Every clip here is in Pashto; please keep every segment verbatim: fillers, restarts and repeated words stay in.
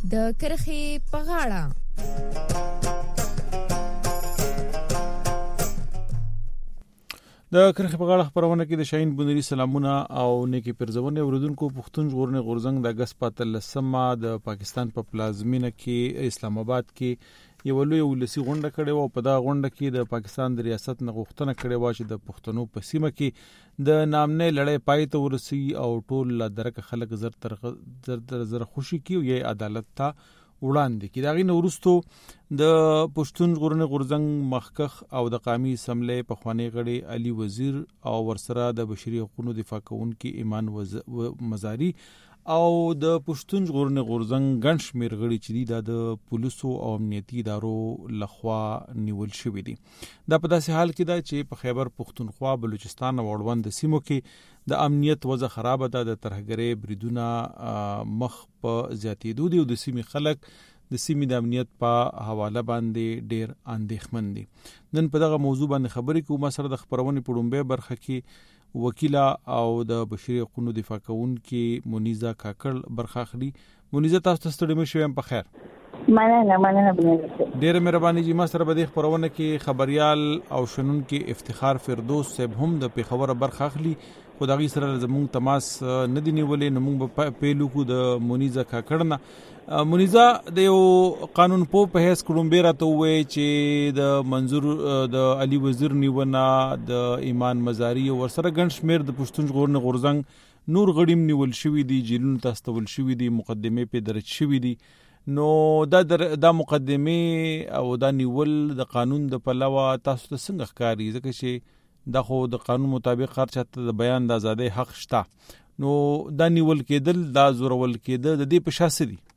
د کرخې په غاړه. د کرخې په غاړه خبرونه کې د شاهین بونری سلامونه او نیکی پرزونه اوردونکو پښتون ژغورنې غورزنګ د اگست په اتلسمه د پاکستان په پلازمینه کې اسلام آباد کې یو لوی ولسی غونډه کړې و. په دا غونډه کې د پاکستان د ریاست نه غوښتنه کړې و چې د پښتنو په سیمه کې د نامنې لړۍ پای ته ورسي او ټول لا درک خلک زر تر زر زر خوشي کی او یې عدالت ته وړاندې کی. دا غي نورستو د پښتون ژغورنې غورزنګ مخکخ او د قومي اسمبلی په خوانی غړي علي وزیر او ورسره د بشري حقوقو دفاع کوونکي ایمان مزاری او د پښتون ژغورنې غورزنګ ګڼ شمېر غړي چې د پولیسو او امنیتي ادارو لخوا نیول شوی دي. دا په داسې حال کې ده چې په خیبر پښتونخوا، بلوچستان او اړوند سیمو کې د امنیت وضع خراب ده. د ترهګرۍ بریدونه مخ په زیاتېدو دي او د سیمې خلک د سیمې د امنیت په حواله باندې ډېر اندېښمن دي. نن په دغه موضوع باندې خبرې کوو. ما سره د خبرونې په لومړۍ برخه کې وکیله او د بشري حقوقو دفاع کوونکي منیزه کاکړ برخه اخلي. منیزه، تاسو ته ستړي مشئ یم. په خیر. مننه مننه بنه. ډېر مهرباني جی. ما سره به د خبرونه کې خبريال او شنونکي افتخار فردوس صاحب هم د پیښور برخه اخلي. خدای سره زموږ تماس نه دی نیولې، نو موږ په پیلو کو د منیزه کاکړ نه. منیزه د یو قانون په په هیڅ کومبه راته وې چې د منظور د علي وزیر نیونه د ایمان مزاری او ورسره ګڼ شمېر د پښتون ژغورنې غورزنګ نور غړیم نیول شوی دي، جیلونو ته استول شوی دي، مقدمه په درج شوی دي. نو دا دا مقدمه او دا نیول د قانون د پلوه تاسو ته څنګه ښکاري؟ ځکه چې دا خو د قانون مطابق هر چاته د بیان د آزادۍ حق شته. نو دا نیول کېدل، دا زورول کېدل د دې په شاسه دي.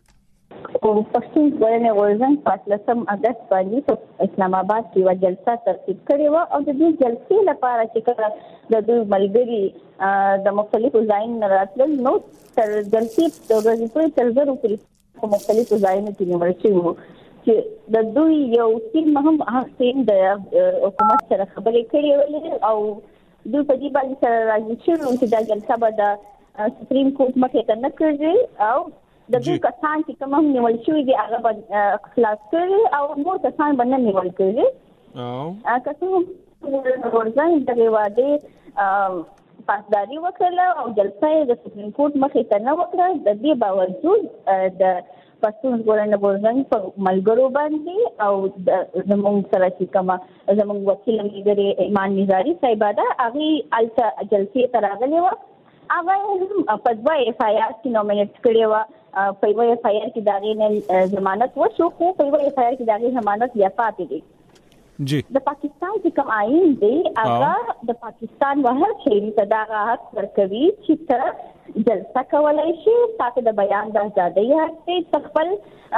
پښتون ژغورنې غورزنګ په اتلسم اگست باندې په اسلام آباد کې یوه جلسه ترتیب کړې وه او د دې جلسې لپاره چې کله د دوی ملګري د مختلفو ځایونو نه راتلل، نو تر جلسې د ورځې پورې تر زرو پورې په مختلفو ځایونو کې نیول شوي وو چې د دوی یو ټیم هم هغه ټیم د حکومت سره خبرې کړې وې او دوی په دې باندې سره راضي شوي چې دا جلسه به د سپریم کورټ مخې ته نه کېږي او د دوی کسان چې کوم هم نیول شوي دي هغه به خلاص کړي او نور کسان به نه نیول کېږي. او که څه هم غورزنګ دغې وعدې پاسداري وکړله او جلسه یې د سپریم کورټ مخې ته نه وکړه. د دې باوجود د پښتون ژغورنې غورزنګ په ملګرو باندې او زموږ سره چې کومه زموږ وکیل ملګرې ایمان مزاری صاحبه ده، هغې هلته جلسې ته راغلې وه. هغه هم په دوه ایف آی آر کې نومینټ کړې وه. په یوه ایف آی آر کې د هغې نه ضمانت وشو، خو په یوه ایف آی آر کې د هغې ضمانت بیا پاتې دی. جی د پاکستان چې کوم آئین دی هغه د پاکستان و هر شهري ته دغه حق ورکوي چې ته جلسه کولی شي، تاسو د بیان د ازادۍ حق دی، ته خپل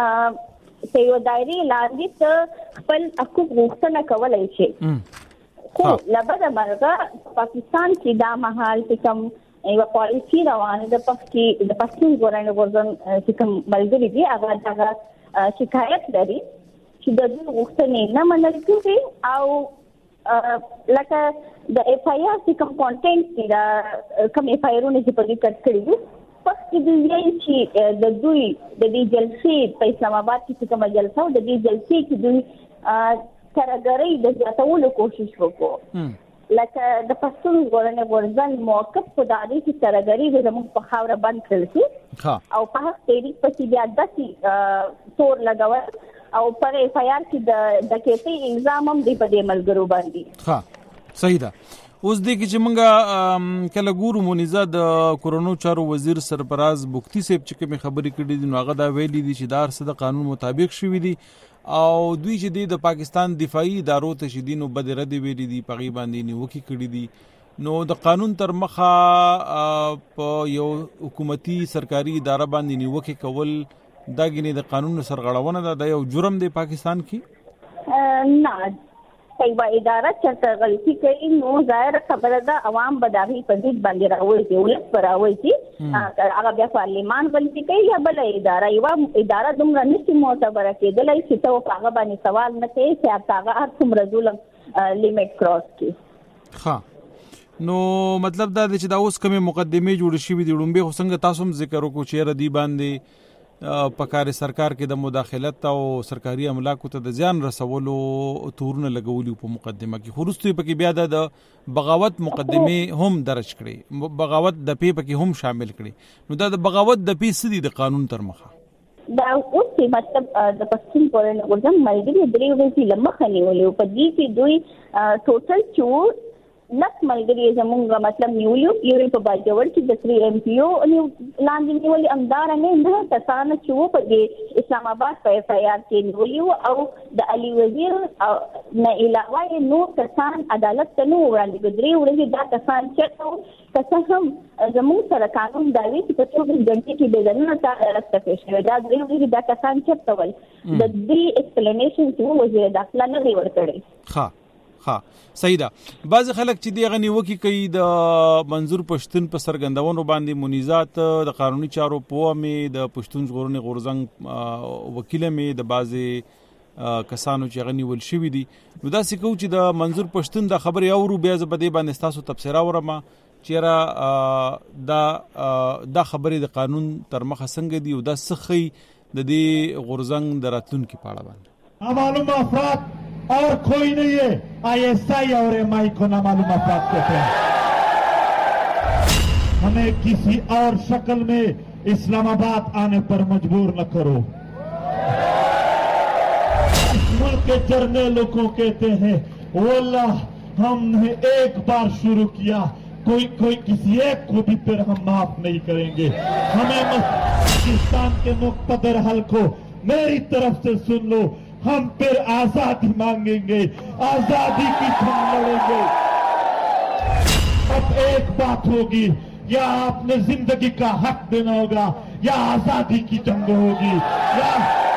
په یو دایرې لاندې ته خپل حقوق غوښتنه کولی شي. خو له بده مرغه پاکستان کې دا مهال چې کوم یوه پالیسي روانه ده د پښتون ژغورنې غورزنګ چې کوم ملګري دي هغه دغه شکایت لري چې د دوی غوښتنې نه منل کېږي او لکه د ایف آی آر چې کوم کانټینټ دي دا کوم ایف آی آرونه چې په دوی کټ کړي دي پښتو دوی وایي چې د دوی د دې جلسې په اسلام آباد کې چې کومه جلسه د دې جلسې کې دوی ترهګرۍ د زیاتولو کوشش وکړو. لکه د پښتون ژغورنې غورزنګ موقف په دا دی چې ترهګرۍ زموږ په خاوره بند کړل شي او په هغه تحریک پسې بیا داسې تور لګول او پر ایف آی آر کې د ډکیتۍ الزام هم دی په دې ملګرو باندې. ها صحیح ده. اوس دې کې چې موږ کله ګورو منیزه د کورونو چارو وزیر سرفراز بوختي صاحب چې کومې خبرې کړې دي نو هغه دا ویلي دي چې دا هر څه د قانون مطابق شوي دي او دوی چې د پاکستان دفاعي ادارو ته شدینو بد رد ویلي دي، پغی باندې نیوکې کړې دي. نو د قانون تر مخه په یو حکومتي سرکاري اداره باندې نیوکې کول دا غني د قانون سرغړونه ده، دا یو جرم دی پاکستان کې. نه په اداره چې غلطي کوي نو ظاهر خبره ده عوام به دغه په دې باندې راوړي، ولس پر راوړي هغه بیا پارلیمان غلطي کوي یا بل اداره یو اداره دومره نشي معتبره کېدلای چې ته هغه باندې سوال نه کوي چې هغه هر څومره ظلم لیمټ کراس کوي. ها نو مطلب دا دی چې دا اوس کومه مقدمه جوړ شي وي د لومبه څنګه تاسو هم ذکر وکړو چې ردی باندې په کار سرکار کې د مداخلت او سرکاري املاکو ته د ځان رسولو تورونه لګولي په مقدمه کې، خو وروسته پکې بیا د بغاوت مقدمه هم درج کړي، بغاوت د پی پکې هم شامل کړي. نو دا د بغاوت د پی سدي د قانون تر مخه دا اوس چې مطلب د پښتون پورې غوړم ملګری درې ورځې لمخه نیولې په دې کې دوی ټوټل چور لس ملګری زمونږ مطلب نیولیو یو په باجوړ کې د سری ایم پی او لاندې نیولې امدارانه نه کسان چې وو په دې اسلام آباد په اف آی آر کې نیولیو او د علي وزیر نه علاوه نو کسان عدالت ته نو وړاندې درې ورځې دا کسان چې کسان هم زموږ سره قانون داوي چې په چوبیس غنټې کې به دنه تا راځي پېښه دا درې ورځې دا کسان چې تول د دې ایکسپلینیشن چې وزیر داخله نه دی ورکړي. ها ها صحیح ده. بعض خلک چې دی غنی وکی کوي د منظور پښتون په سرګندونو باندې منیزات د قانوني چارو په مې د پښتون ژغورنې غورزنګ وکیل مې د بعضي کسانو چې غنی ول شوی دي. نو دا سکو چې د منظور پښتون د خبرې اورو بیا ز بده باندې تاسو تفسیر اورم چیرې دا دا خبرې د قانون تر مخه څنګه دی او دا سخی د دې غورزنګ دراتون کې پاړه باندې معلوم افراد اور کوئی نہیں ہے آئی ایس آئی اور ایم آئی کو نامعلوم افراد کہتے ہیں. ہمیں کسی اور شکل میں اسلام آباد آنے پر مجبور نہ کرو. اس ملک کے جرنیلوں کو کہتے ہیں واللہ ہم نے ایک بار شروع کیا کوئی کوئی کسی ایک کو بھی پھر ہم معاف نہیں کریں گے. ہمیں پاکستان کے مقتدر حل کو میری طرف سے سن لو، ہم پھر آزادی مانگیں گے، آزادی کی جنگ لڑیں گے. اب ایک بات ہوگی، یا آپ نے زندگی کا حق دینا ہوگا یا آزادی کی جنگ ہوگی. یا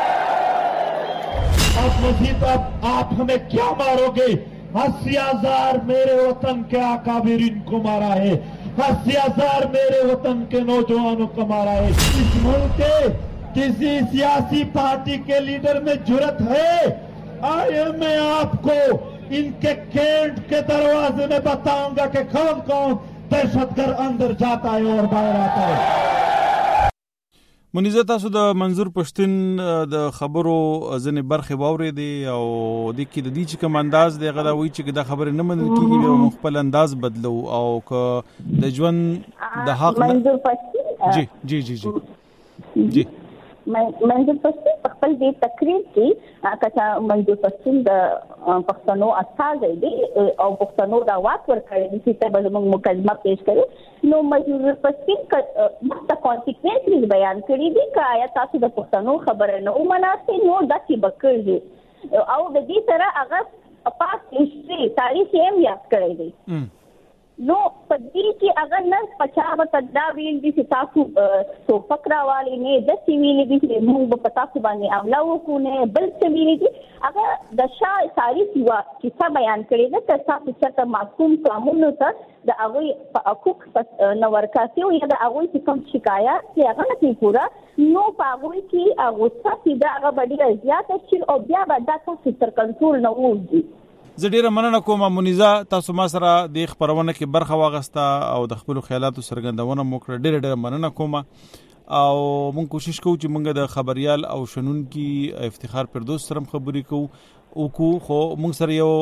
اب مزید اب آپ ہمیں کیا مارو گے؟ اسی ہزار میرے وطن کے اکابرین کو مارا ہے، اسی ہزار میرے وطن کے نوجوانوں کو مارا ہے. اس ملک کے کسی سیاسی پارٹی کے لیڈر میں جرت ہے؟ آئے میں آپ کو ان کے کینٹ کے دروازے میں بتاؤں گا کہ کون کون دہشت گرد اندر جاتا ہے اور باہر آتا ہے. منیزه تاسو د منظور پښتون د خبرو ځنې برخې واورې دي او د کې د دې چې کوم انداز دی غدا وی چې دا خبره نه منل کیږي او خپل انداز بدلو او ک د ژوند د حق منظور پښتون جی جی جی جی جی منظور پښتون په خپل دې تقریر کې کچا منظور پښتون د پښتنو استازی دی او پښتنو دا واک ورکړي چې ته به موږ مقدمه پیش کړو. نو منظور پښتون د کانسیکوینسز بیان کړي دي چې آیا تاسو د پښتنو خبره نه ومناسي نو د څه بکړي او د دې سره هغه پاس هیستوري تاریخ یې یاد کړی دی. نو په دې کې اگر نه پچاو تدا ویل دي چې تاسو تو فکر والی نه د سیویل دي چې موږ په تاسو باندې عمله وکړو نه بل سیویل دي. اگر د شاه تاریخ یو کیسه بیان کړي ده چې تاسو چې معصوم قانون ته د هغه په حقوق نو ورکاسي او یا د هغه چې کوم شکایت چې هغه نه پورا نو په هغه کې هغه څه دا هغه باندې زیاته چې او بیا به دا تاسو تر کنټرول نه وځي. زه ډیره مننه کوم منیزه، تاسو ما سره د خبرونه کې برخه واغسته او د خپل خیالاتو سرګندونه موکړه. ډیره ډیره مننه کوم او مونږ کوشش کوو چې مونږ د خبريال او شنون کې افتخار پردوس سره خبرې کوو او کو خو مونږ سره یو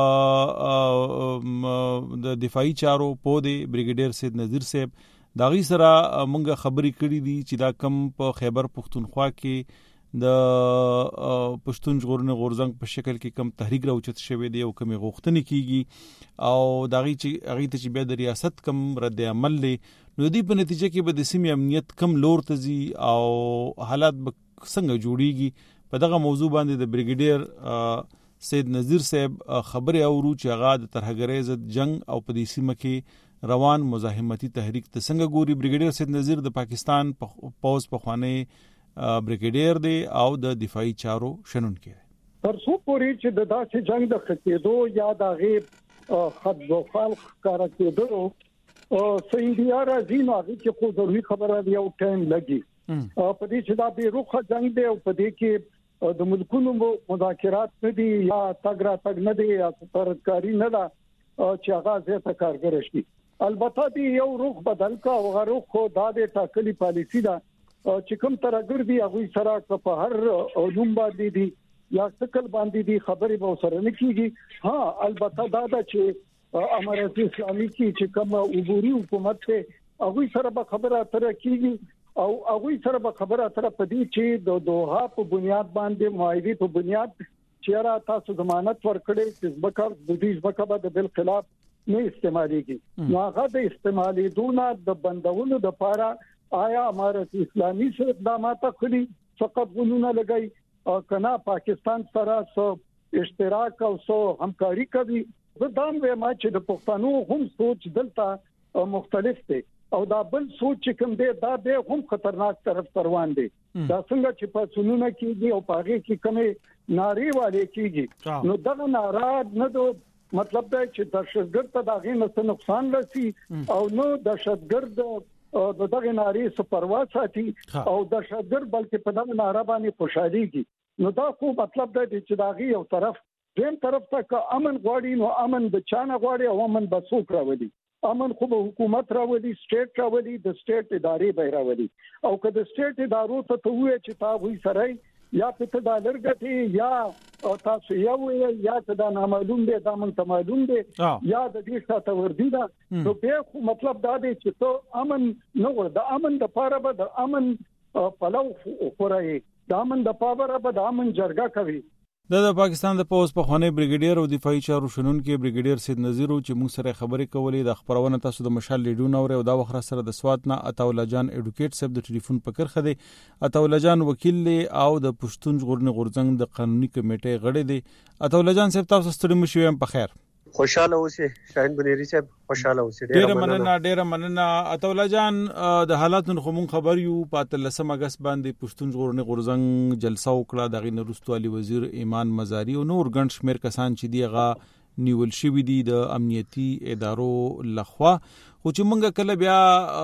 د دفاعي چارو په دی بریګیډیر سید نذیر صاحب داغي سره مونږ خبرې کړې دي چې دا کم په خیبر پختونخوا کې د پښتون ژغورنې غورزنګ په شکل کې کم تحریک راوچت شوی دی او کم غوښتنې کیږي او داغي چې هغه ته چې بیا د ریاست کم رد عمل لې نو دی په نتیجه کې به د سیمې امنیت کم لور ته ځي او حالات به څنګه جوړیږي. په دغه موضوع باندې د بریګیډیر سید نذیر صاحب خبرې اورو چې هغه د ترهګرۍ ضد جنگ او په دې سیمه کې روان مزاحمتي تحریک ته څنګه ګوري. بریګیډیر سید نذیر د پاکستان پوز په خوانه بریګیډیر دی او د دفاعي چارو شنن کې تر څو پورې چې د داسې جنگ د ختیدو یا د غیب خط ځوخال کار کېدو او سیندیا راځي نو هغه چې خو ضروري خبره دی او ټایم لګي په دې چې دا به روخه جنگ دی او په دې کې د ملکونو مذاکرات نه دي یا تګ را تګ نه دي یا ترکاری نه ده چې هغه زیاته کارګر شي. البته دی یو روخ بدل کا او غروخ خو دا د ټاکلي پالیسی ده چې کوم ترګر دي هغه سره په هر علوم باندې دي یا څکل باندې دي خبرې به سره نه کیږي. ها البته دا ده چې امارات اسلامي کې چې کوم عبوري حکومت ته هغه سره به خبره اتره کیږي او هغه سره به خبره اتره پدې چې د دوحه په بنیاد باندې معاهده په بنیاد چې را تاسو ضمانت ورکړي چې ځبکه د دې ځبکه به د بل خلاف نه استعماليږي. نو هغه د استعمالي دونه د بندولو د لپاره آیا امارات اسلامي څخه اقدامات کړي فقط غونونه لګي او کنا پاکستان سره سو اشتراک او سو همکاري کوي. زه دا وایم چې د پښتنو هم سوچ دلته مختلف دي او دا بل سوچ کوم دی دا به هم خطرناک طرف روان دي. دا څنګه چې په سنونه کې او پاغه کې کمې ناری والے کېږي نو دا ناراد نه دو مطلب دا چې دهشتګرد ته دغه نه نقصان رسي او نو دهشتګرد د دغه ناری سپروا ساتي او دهشتګرد بلکې په دغه ناره باندې خوشاليږي. نو دا خو مطلب دا چې دغه یو طرف دیم طرف ته امن غواړي نو امن د چانه غواړي او امن به څوک راوړي. امن خو به حکومت راوړي سټیټ راوړي د سټیټ ادارې به راوړي او که د سټیټ ادارو ته ته وې چې تا وې سره یا په ډالر ګټي یا تاسو یو یا دا نامعلوم دي دا مونږ ته معلوم دي یا د دې ساته وردی دا نو به خو مطلب دا دی چې ته امن نو د امن د پاره به د امن پلو خورای د امن د پاره به د امن جرګه کوي. د پاکستان د پوز په خانه بریګیډیر او دفاعي چارو شنونکو بریګیډیر سید نذیر چې موږ سره خبرې کولې د خبرونه تاسو د مشال لیډون او دا وخت سره د سواد نه عطاءالله جان اډوکیټ صاحب د ټلیفون پکر خدي. عطاءالله جان وکیل او د پښتون ژغورنې غورځنګ د قانوني کمیټې غړی دی. عطاءالله جان صاحب تاسو ستړي مشو یم په خیر. خوشاله اوسئ شاهین بنيري صاحب خوشاله اوسئ. ډیر مننه ډیر مننه عطاءالله جان. د حالاتو خو مونږ خبر یو په اتلسم اگست باندې پښتون ژغورنې غورځنګ جلسه وکړه. دغه نورستو علي وزیر ایمان مزاری او نور ګڼ شمیر کسان چې دیغه نیول شوی دي د امنیتي ادارو لخوا. خو چې مونږ کله بیا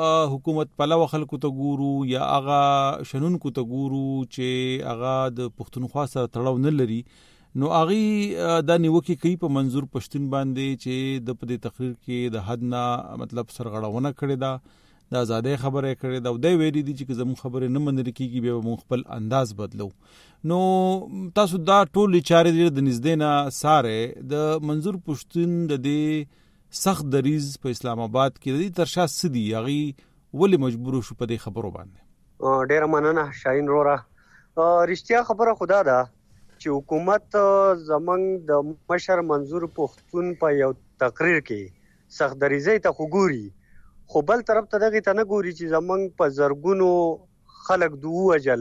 حکومت پلو خلکو ته ګورو یا هغه شنونکو ته ګورو چې هغه د پښتونخوا سره تړاو نه لري نو اغي د نیوکي کوي په منظور پښتون باندې چې د په تقریر کې د حد نه مطلب سرغړونه کړې ده د آزادۍ خبره کړې ده او د ویلي دي چې زموږ خبره نه منل کیږي به موږ خپل انداز بدلو. نو تاسو دا ټول چارې د نږدې نه ساره د منظور پښتون د دې سخت دریز په اسلام آباد کې د دې ترشا سدي اغي ولې مجبور شو په دې خبرو باندې. ډیر مننه شاهین رورا. رښتیا خبره خدا ده چې حکومت زمنګ د مشر منظور پښتون په یو تقریر کې سخت دریزي ته وګوري خو بل طرف ته دغه ته نه ګوري چې زمنګ په زرګونو خلک دوه وجل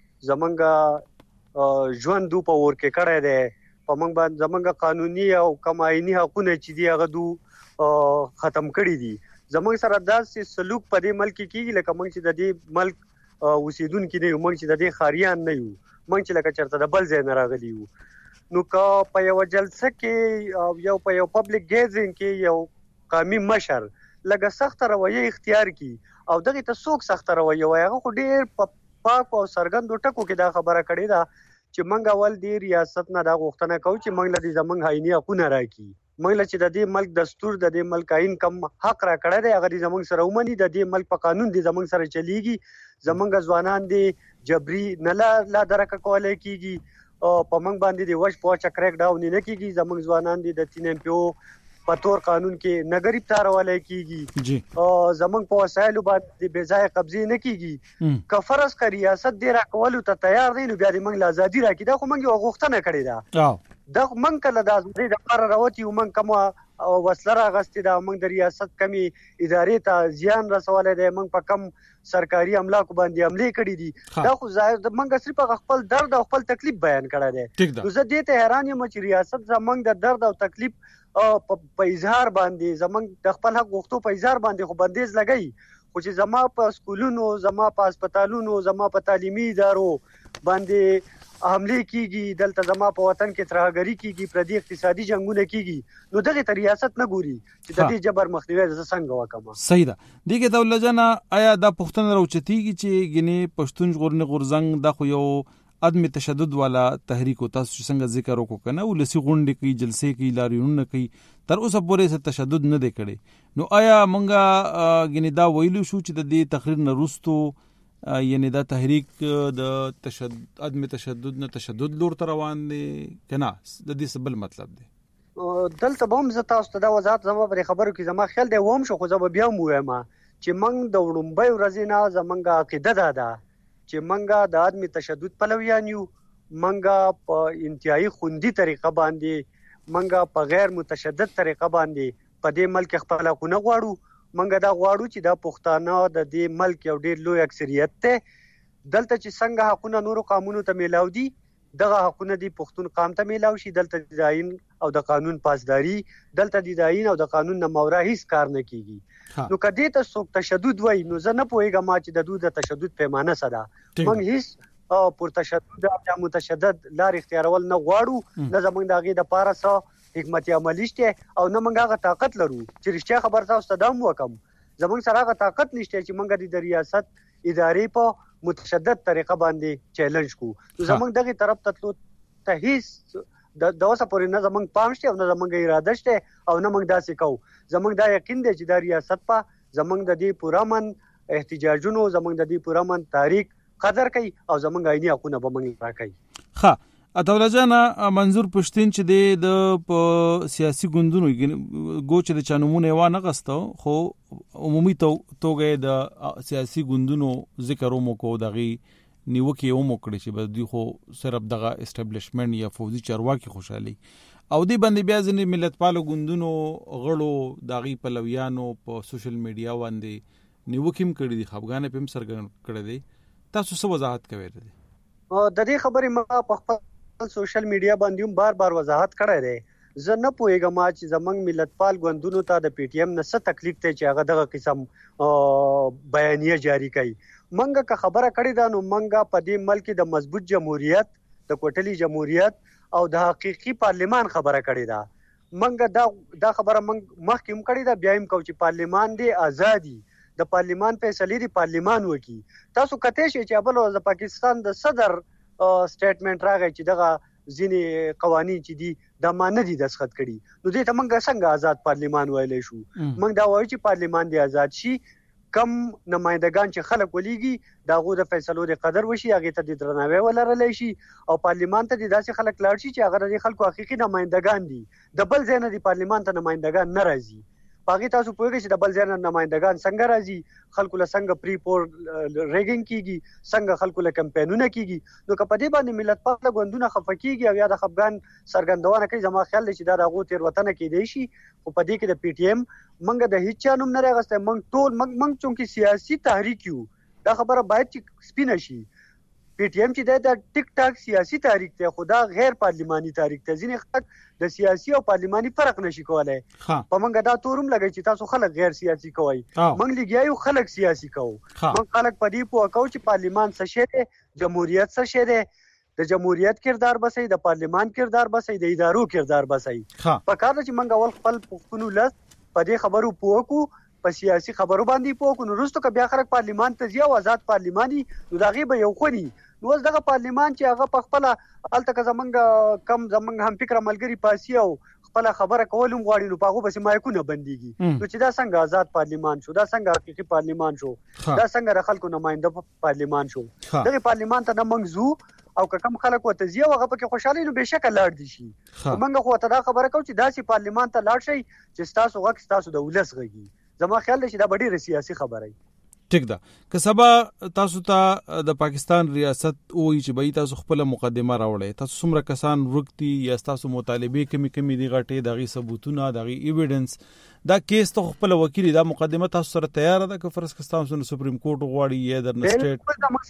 زمنګ ژوند دو په ور کې کړه ده په موږ باندې زمنګ قانوني او کمایني حقوقونه چې دی هغه دو ختم کړي دي. زمنګ سره داسې سلوک په دې ملک کې لکه موږ چې د دې ملک اوسیدونکو نه یو موږ چې د دې خاریان نه یو موږ چې لکه چرته د بل ځای نه راغلی یو. نو که په یو جلسه کې یو په یو پبلک ګیزینګ کې یو قومي مشر لکه سخت رویه اختیار کی او دغه ته څوک سخت رویه وایي هغه خو ډیر پاک او سرګند ټکو کې دا خبره کړې ده چې موږ اول دی ریاست نه دا غوښتنه کوو چې موږ لدی زمنګ هایني حقونه راکړي. موږ چې د دې ملک دستور د دې ملک عین کم حق را کړی دی هغه زمنګ سره ومني د دې ملک په قانون دی زمنګ سره چلیږي. زمنګ ځوانان دي جبري نه لا درک کولای کیږي په موږ باندې دی وښ په چکرک ډاون نه کیږي. زمنګ ځوانان دي د تین ایم پی او په تور قانون کې نګری تارولای کیږي جی زمنګ په وسایل باندې بے ځای قبضه نه کیږي. کفرس کا ریاست دی را کولو ته تیار دی نو بیا د موږ آزادي راکې دا خو موږ یو غوښتنه کړې ده. دا موږ کله د ازادۍ د قرار راوتی موږ کوم وسله راغستې ده موږ د ریاست کمی ادارې ته زیان رسولای دی موږ په کم سرکاري املاک باندې حمله کړې دي. دا خو ظاهر د موږ صرف خپل درد او خپل تکلیف بیان کړی دی. نو زه دې ته حیران یم چې ریاست زموږ د درد او تکلیف په اظهار باندې زموږ د خپل حق غوښتو په اظهار باندې خو بندیز لګی خو چې زما په سکولونو زما په هسپتالونو زما په تعلیمي ادارو باندې حمله کیږي دلته زما په وطن کې ترهګری کیږي پردي اقتصادي جنگونه کیږي نو دغه ته ریاست نه ګوري چې د دې جبر مخنیوي د څنګه وکم. صحیح ده. دغه دولت جنا آیا د پښتون راوچتيږي چې ګنې پښتون ژغورنې غورځنګ د خو یو عدم تشدد والا تحریک او تاسو څنګه ذکر وکړو کنه ولسی غونډې کوي جلسې کوي لاریونونه کوي تر اوسه پورې څه تشدد نه دی کړي. نو آیا مونږه ګنې دا ویلو شو چې د دې تقریر نه وروسته یعنی دا تحریک د تشدد عدم تشدد نه تشدد لور ته روان دی کنه د دې څه بل مطلب دی؟ دلته به هم زه تاسو ته دا وضاحت زما پر خبرو کې زما خیال دی ووم شو خو زه به بیا هم ووایم چې موږ د وړومبۍ ورځې نه زموږ عقیده دا ده چې موږ د عدم تشدد پلویان یو، موږ په انتهایی خوندي طریقه باندې موږ په غیر متشدد طریقه باندې په دې ملک خپل حقونه غواړو. موږ دا غواړو چې دا پښتانه د دې ملک یو ډېر لوی اکثریت ته دلته چې څنګه حقونه نورو قومونو ته میلاو دي دغه حقونه دی پښتون قوم ته میلاو شي. دلته د آئین او د قانون پاسداري، دلته د آئین او د قانون نه ماورا هیڅ کار نه کیږي. نو کدی ته څوک تشدد وای نو زه نه پوهیږم چې د دوی د تشدد پیمانه څه ده. موږ هیڅ پر تشدد یا متشدد لار اختیارول نه غواړو، نه زموږ د هغې دپاره څه حکمت عملي شته او نه موږ هغه طاقت لرو چې رښتیا خبر تاسو ته دا هم وکړم. زموږ سره هغه طاقت نشته چې موږ د ریاست ادارې په متشدد طریقه باندې چیلنج کو. زموږ دغه طرف ته تلو ته هیڅ د اوسه پورې نه زموږ پام شته او نه زموږ اراده شته او نه موږ داسې کوو. زموږ دا یقین دی چې دا ریاست په زموږ د دې پوره من احتجاجونو، زموږ د دې پوره من تاریخ قدر کوي او زموږ آئینی حقونه به موږ راکوي. ښه عطاالله جانه، منظور پښتین چې د په سیاسي ګوندونو ګو چې د چا نومونه یې وانه غسته خو عمومي توګه د سیاسي ګوندونو ذکر هم وکړو، دغې نیوکې یې هم وکړې چې به دوی خو صرف دغه اسټابلیشمنټ یا فوزي چارواکي خوشحالي او دې باندې بیا ځینې ملتپالو ګوندونو غړو د هغې پلویانو په سوشل میډیا باندې نیوکې هم کړي دي، خفګان یې هم څرګند کړی دی. تاسو څه وضاحت کوئ د دې؟ د دې خبرې ما په خپل سوشل میډیا باندې هم بار بار وضاحت کړی دی. زه نه پوهیږم چې زموږ ملتپال ګوندونو ته د پی ټی ایم نه څه تکلیف دی چې هغه دغه قسم بیانیه جاری کوي. موږ که خبره کړې ده نو موږ په دې ملک د مضبوط جمهوریت، د کوټلي جمهوریت او د حقیقي پارلیمان خبره کړې ده. موږ دا دا خبره موږ مخکې هم کړې ده، بیا هم کوو چې پارلیمان دی ازادي، د پارلیمان فیصلې دی پارلیمان وکړي. تاسو کتئ شئ چې بل د پاکستان د صدر سټیټمنټ راغی چې دغه ځینې قوانین چې دي دا ما نه دي دستخط کړي. نو دې ته موږ څنګه آزاد پارلیمان ویلی شو؟ موږ دا وایو چې پارلیمان دی آزاد شي، کم نمایندگان چې خلک ولیږي د هغو د فیصلو د قدر وشي، هغې ته د درناوی ولرلی شي او پارلیمان ته د داسې خلک لاړ شي چې هغه د خلکو حقیقي نمایندگان دي. د بل ځای نه د پارلیمان ته نمایندگان نه راځي. په هغې تاسو پوهېږئ چې د بل ځای نه نمایندگان څنګه راځي، خلکو له څنګه پری پور ریګینګ کیږي، څنګه خلکو له کمپینونه کیږي. نو که په دې باندې ملتپاله ګوندونه خفه کیږي او یا د خفګان څرګندونه کوي، زما خیال دی چې دا د هغو تېروتنه کیدی شي. خو په دې کې د پی ټي ایم موږ د هیڅ چا نوم نه دی اخیستی. موږ ټول موږ چونکې سیاسي تحریک یو، دا خبره باید چې سپینه شي. پی ټي ایم چې دی دا ټیک ټاک سیاسي تحریک دی، خو دا غیر پارلیماني تحریک دی. ځینې خلک د سیاسي او پارلیماني فرق نشي کولی. په موږ دا تور هم لګوي چې تاسو خلک غیر سیاسي کوئ. موږ لګیا یو خلک سیاسي کوو. موږ خلک په دې پوه کوو چې پارلیمان څه شی دی، جمهوریت څه شی دی، د جمهوریت کردار به صحیح، د پارلیمان کردار به صحیح، د ادارو کردار به صحیح. په کار ده چې موږ اول خپل پښتون ولس په دې خبرو پوه کړو، په سیاسي خبرو باندې پوه کړو. نو وروسته که بیا خلک پارلیمان ته ځي او آزاد پارلیماني نو د هغې به یو خوني. نو اوس دغه پارلیمان چې هغه په خپله هلته که زموږ کم زموږ همفکره ملګري پاسي او خپله خبره کول هم غواړي نو په هغو پسې مایکونه بندېږي. نو چې دا څنګه آزاد پارلیمان شو، دا څنګه حقیقي پارلیمان شو، دا څنګه د خلکو نماینده پارلیمان شو. دغې پارلیمان ته نه موږ ځو او که کم خلک ورته ځي او هغه پکې خوشحالي نو بېشکه لاړ دي شي. موږ خو ورته دا خبره کوو چې داسې پارلیمان ته لاړ شئ چې ستاسو غږ ستاسو د ولس غږي. زما خیال دی چې دا به ډېره سیاسي خبره وي. ټیک ده. که سبا تاسو ته د پاکستان ریاست وایي چې به تاسو خپله مقدمه راوړئ، تاسو څومره کسان ورک دي یا ستاسو مطالبې کمې کمې دي غټې، د هغې ثبوتونه، د هغې ایویډنس، دا کیس ته خو خپله وکیل دا مقدمه تاسو سره تیاره ده؟ که فرض که ستاسو نه سپریم کورټ غواړي یا درنه سټیټ؟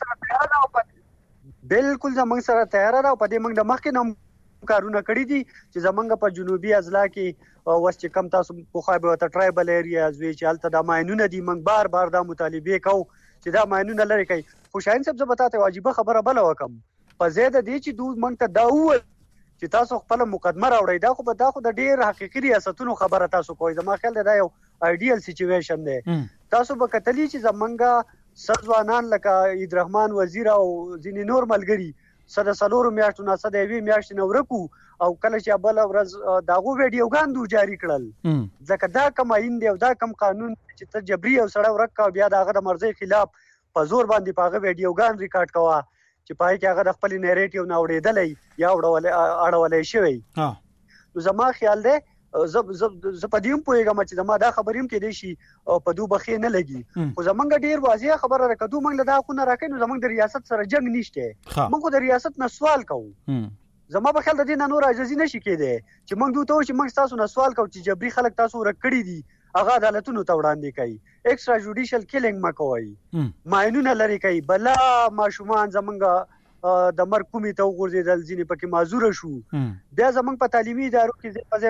بالکل زموږ سره تیاره ده او په دې موږ د مخکې نه کارونه کړي دي چې زمونږ په جنوبي اضلاع کې اوس چې کم تاسو پخوا به ورته ټرایبل ایریاز وي چې هلته دا ماینونه دي، موږ بار بار دا مطالبې کوو چې دا ماینونه لرې کوي. خو شاهین صاحب زه به تاته یوه عجیبه خبره بله وکړم، په ځای د دې چې دوی موږ ته دا وویل چې تاسو خپله مقدمه راوړئ، دا خو به دا خو د ډېر حقیقي ریاستونو خبره تاسو کوئ. زما خیال دی دا یو آیډیل سچویشن دی. تاسو به کتلي چې زمونږ سر ځوانان لکه عید رحمان وزیر او ځینې نور ملګري څه د څلورو میاشتو نه څه د یوې میاشتې نه ورک وو او کله چې بله ورځ د هغو ویډیوګان دوی جاري کړل. ځکه دا کم آیین دی او دا کم قانون چې ته جبري یو سړی ورک کړه او بیا د هغه د مرضۍ خلاف په زور باندې پاغه ویډیوګان ریکارډ کوا چې پای کې هغه د خپل نیریټیو نه وړېدلې یا وړولې اړولې شوی. نو زما خیال دی زب زب ز پدیم پویګم چې زما دا خبریم کې دی شي په دو بخې نه لګي خو زمونږ ډیر واضح خبره راکدو موږ دا خو نه راکې نو زمونږ د ریاست سره جنگ نشته. موږ د ریاست نه سوال کوو. زما په خیال د دې نه نور اجازه نشي کېده چې موږ دوی ته چې موږ تاسو نه سوال کوو چې جبري خلک تاسو ورکړي دي هغه عدالتونو ته وړاندې کوي. ایکسترا جوډیشل کیلینګ مکوي ماینونه لري کوي بلا ماشومان زمونږ د مرکومي ته وګرځیدل ځینې پکې معذور شو. بیا زمونږ په تعلیمي ادارو کې ځای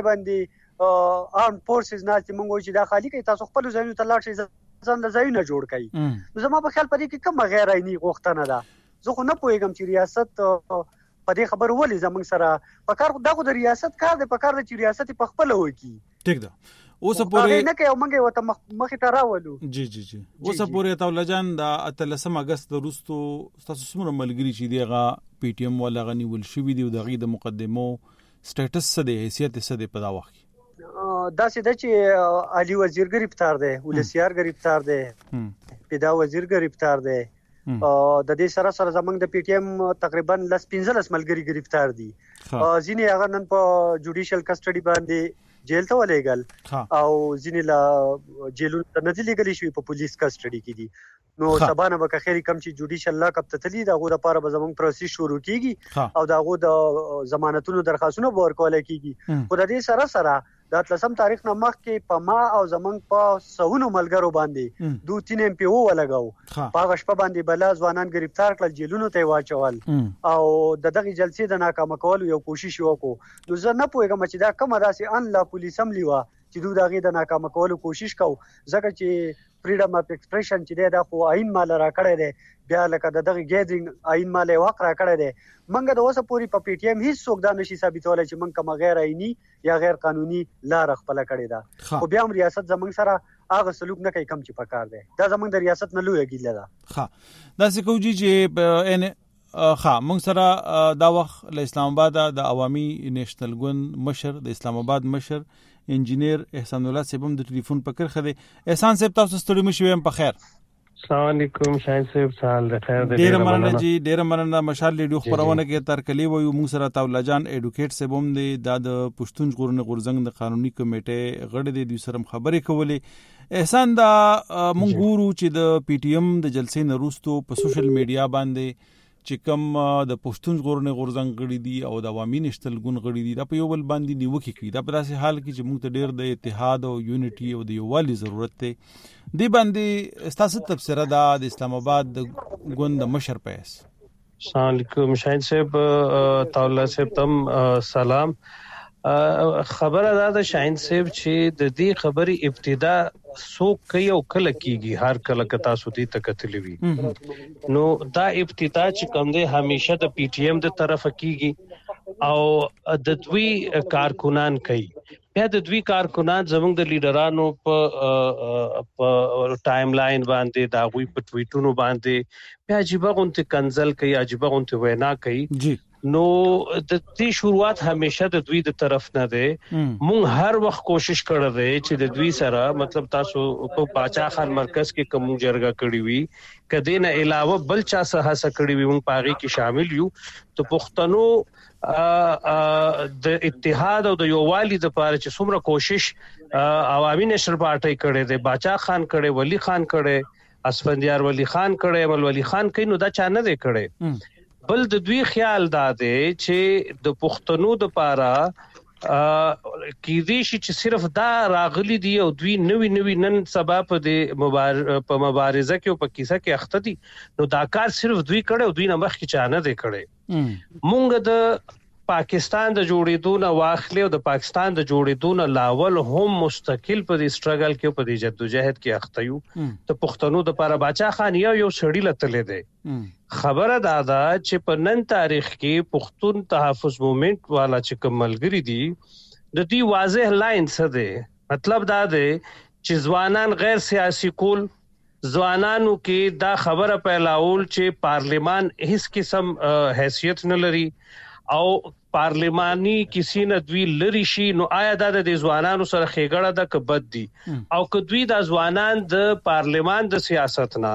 باندې آرم فورسز نه چې موږ چې دا خالی کوي تاسو خپل ځایونو ته لاړ شئ ځان د ځایونه جوړ کړئ. زما په خیال پدې کې کوم غیر عیني غوښتنه ده. زه خو نه پوهیږم چې ریاست په دې خبر ولې زمونږ سره په کار دا خو د ریاست کار دی په کار دی چې ریاست په خپل وکړي. ټیک ده. اوس پورې نه کوي او موږ وته مخې ته راولو. جی جی جی اوس پورې تاول جان د اتلسم اگست وروستو تاسو څومره ملګری چې دیغه پی ټی ایم ولا غنی ول شوې دی د غي د مقدمو سټیټس څه دی حیثیت څه دی په دا وخت دا څه د چې علي وزیر گرفتار دی ولسیار گرفتار دی پیدا وزیر گرفتار دی د دې سره سره زمنګ د پی ټی ایم تقریبا لس پنځلس ملګری گرفتار دي. ځینې هغه نن په جوډیشل کسټډي باندې جیل ته ولېګل او ځینې لا جیلونو ته نه دي لګلې شوی په پولیس کسټډي کې دي. نو سبا نه به خیر کم چې جوډیشل لا کپ تتلی دا غو د پاره به زمنګ پروسس شروع کیږي او دا غو د ضمانتونو درخواستونه ورکول کیږي. خو د دې سره سره د اتلسم تاریخ نه مخکې په ما او زمنګ په سونو ملګرو باندې دو تین ایم پی او ولګاو په غشپه باندې بلا ځوانان گرفتار کړل جیلونو ته واچول او د دغه جلسې د ناکام کولو یو کوشش وکړو. نو زه نه پوهیږم چې دا کومه داسې ان لا پولیس اسمبلی وا چې دوی دغه د ناکام کولو کوشش کو ځکه چې فریډم اف ایکسپریشن چې دا خو آئین مال را کړی دی بیا لکه د دغه ګیدرینګ آئین مال واقع را کړی دی. منګه د اوسه پوری په پی ټی ایم هیڅ څوک دا نشي ثابتولای چې منګه کوم غیر آئینی یا غیر قانوني لار خپل کړی دا. خو بیا هم ریاست زمنګ سره هغه سلوک نه کوي کم چې پکار دی. دا زمنګ د ریاست نه لوی ګیله ده. ها دا څه کوجی چې ان ها موږ سره دا وخت له اسلام آباد د عوامي نېشنل ګوند مشر د اسلام آباد مشر انجینیر احسان الله صاحب د ټلیفون پکړ خدي. احسان صاحب تاسو ستړي مشوي هم په خیر. السلام علیکم شاهین صاحب سال د خیر د ډیر مننه جی ډیر مننه مشال لیډیو خبرونه کې تر کلی وایو موږ سره تاول جان ایډوکیټ صاحب هم د د پښتون ژغورنې غورځنګ د قانوني کمیټې غړي د دوی سره خبرې کولې. احسان دا موږ ګورو چې د پی ټی ایم د جلسې نه وروسته په سوشل میډیا باندې چې کوم د پښتون ژغورنې غورځنګ غړي دي او د عوامي نېشنل ګوند غړي دي دا په یو بل باندې نیوکه کوي. دا په داسې حال کې چې موږ ته ډېر د اتحاد او یونټي او د یووالي ضرورت دی. دی باندې ستاسو تبصره دا د اسلام آباد د ګوند مشر پیس. السلام علیکم شاهین صاحب تعالی صاحب تم سلام. خبره دا د شاهین صاحب چې د دې خبرې ابتدا سو کوي او کله کیږي هر کله کتا سودی تکتلی وی نو دا ابتدا چې کوم دی همیشه د پی ټی ایم د طرف کیږي او د دوی کارکونان کوي. بیا د دوی کارکونان زموږ د لیډرانو په په ټایم لاین باندې دا غوي په ټویټونو باندې بیا عجیب غونته کنزل کوي عجیب غونته وینا کوي. جی نو د دې شروعات همیشه د دوی د طرف نه ده. مونږ هر وخت کوشش کړو دی چې د دوی سره مطلب تاسو په باچا خان مرکز کې کوم جرګه کړی وي کدی نه علاوه بل چا سره هڅه کړی وي مونږ پاغي کې شامل یو ته پښتنو د اتحاد او د یووالي لپاره چې څومره کوشش عوامي نشر پارټي کړي دی باچا خان کړي ولی خان کړي اسفندیار ولی خان کړي مل ولی خان کړي نو دا چا نه دی کړي. بل د دوی خیال دا دی چې د پښتنو د پاره کې دي چې صرف دا راغلي دي او دوی نوی نوی نن سبا په د په مبارزه کې او په کیسه کې اخته دي نو دا کار صرف دوی کړي او دوی نه مخ کې چانه دی کړي. مونږ د پاکستان د جوړېدو نه واخلې او د پاکستان د جوړېدو نه لاول هم مستقل په دې سټرګل کې په دې جدوجہد کې اخته یو. ته پښتنو د پاره باچا خان یو یو شړی لتلې دی. خبره دا ده چې په نن تاریخ کې پښتون تحفظ موومېنټ والا چې کوم ملګری دي د دې واضح لاین څه دی مطلب دا دی چې ځوانان غیر سیاسي کول ځوانانو کې دا خبره پیلاول چې پارلیمان هیڅ قسم حیثیت نه لري او پارلیمانی کسی نه دوی لری شي نو آیا دا د ځوانانو سره خېګړه ده که بد دي او که دوی د ځوانان د پارلیمان د سیاست نه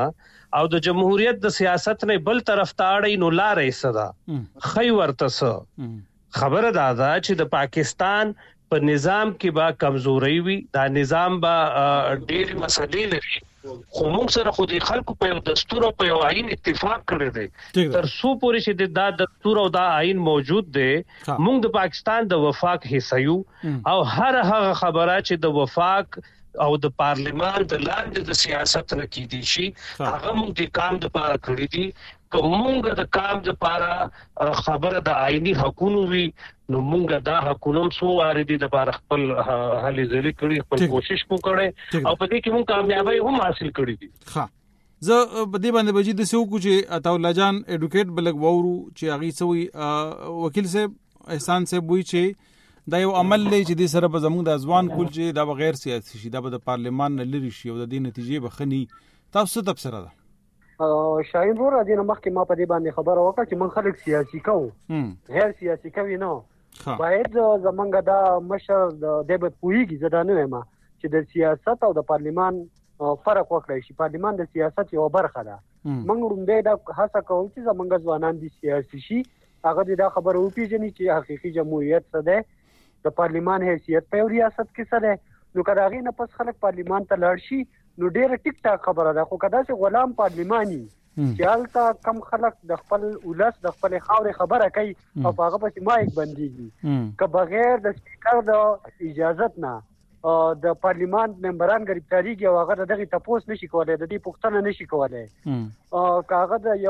او د جمهوریت د سیاست نه بل طرف ته اړې نو لارې صدا خی ورته څه خبره دا ده چې د پاکستان په نظام کې با کمزوري وي دا نظام با ډېر مسلې لري خو موږ سره خو د خلکو په یو دستور او په یو آئین اتفاق کړی دی تر څو پورې چې دا دستور او دا آئین موجود دی موږ د پاکستان د وفاق حصہ یو او هر هغه خبره چې د وفاق او د پارلیمان د لاندې د سیاست نه کیدي شي هغه موږ د کام د پاره کړی دي کومه د کام د پاره خبره د آئینی حقوقو وی نو موږ دا حقوقو سو واردی د پاره خپل حل ځلې کړی خپل کوشش کو کړي او په دې کې موږ کامیابی هم حاصل کړی دي. ها زه په دې باندې بجې د سو کو چې عطاءالله جان اډوکیټ بلګ وورو چې هغه سوی وکیل صاحب احسان صاحب وی چې دا یو عمل لري چې د سره په زموږ د ځوان کول چې دا بغیر سیاسي شي دا به د پارلیمان نه لري شي او د دې نتیجې بخني تاسو ته تفسیر ده شاهین ور راځي نو مخکې ما په دې باندې خبره وکړه چې من خلک سیاسي کوو غیر سیاسي کوي نو باید زمونږ دا مشر د دې په پویږي زدا نه ما چې د سیاست او د پارلیمان فرق وکړي شي پارلیمان د سیاست یو برخه ده موږ رومبه دا هڅه کوو چې زمونږ ځوانان دي سیاسي شي هغه دا خبره وپیژني چې حقيقي جمهوریت څه ده د پارلیمان حیثیت په ریاست کې څه ده نو کداغي نه پس خلک پارلیمان ته لاړ شي نو ډیره ټیک ټاک خبره ده خو کدا چې غلام پارلیماني چې حالت کم خلک د خپل ولس د خپل خاورې خبره کوي او هغه په مایک بنديږي که بغیر د سپیکر د اجازه نه د پارلیمان ممبران گرفتاریږي او هغه دغه تپوس نشي کولای د دې پوښتنه نشي کولای او هغه د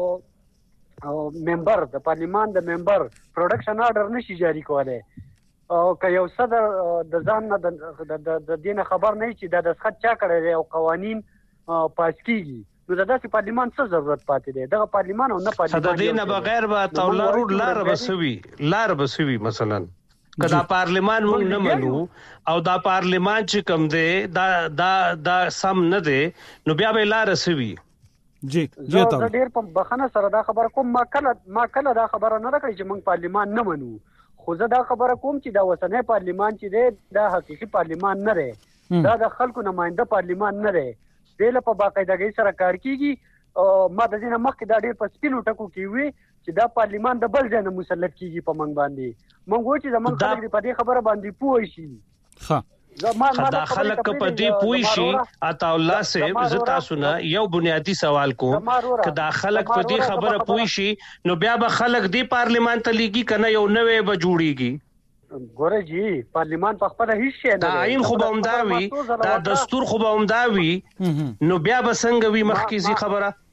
یو ممبر د پارلیمان د ممبر پروډکشن آرډر نشي جاری کولای او که یو صدر د ځان نه د دینه خبر نه چې د دسخط چا کړی او قوانین پاس کیږي نو د داسې پارلیمان څه ضرورت پاتې دی دغه پارلیمان او نه پارلیمان د دینه بغیر به تولرو لار بسوي لار بسوي مثلا کدا پارلیمان موږ نه منو او دا پارلیمان چې کوم دی دا دا دا سم نه دی نو بیا به لار سوي جی جی ته ډیر په بخنه سره دا خبر کوم ما کله ما کله دا خبره نه راکړي چې موږ پارلیمان نه منو خو زه دا خبره کوم چې دا وسنۍ پارلیمان چې دی دا حقيقي پارلیمان نه دی دا د خلکو نماینده پارلیمان نه دی دله په باقاعدګۍ سره کار کیږي ما د دې نه مخکې دا ډېر په سپینو ټکو کې وی چې دا پارلیمان د بل ځای نه مسلط کیږي په منګ باندې مونږ و چې زمونږ خلک په دې خبره باندې پوه شي ها دا خلک په دې پوه شي عطاءالله صاحب زه تاسو نه یو بنیادی سوال کوم چې دا خلک په دې خبره پوه شي نو بیا به خلک دې پارلیمان ته لیږي کنه یو نوې به جوړیږي ګوره جی پارلیمان په خپل هیڅ شي نه دا عین خو به همداوي دا دستور خو به همداوي نو بیا به څنګه وي مخکې زی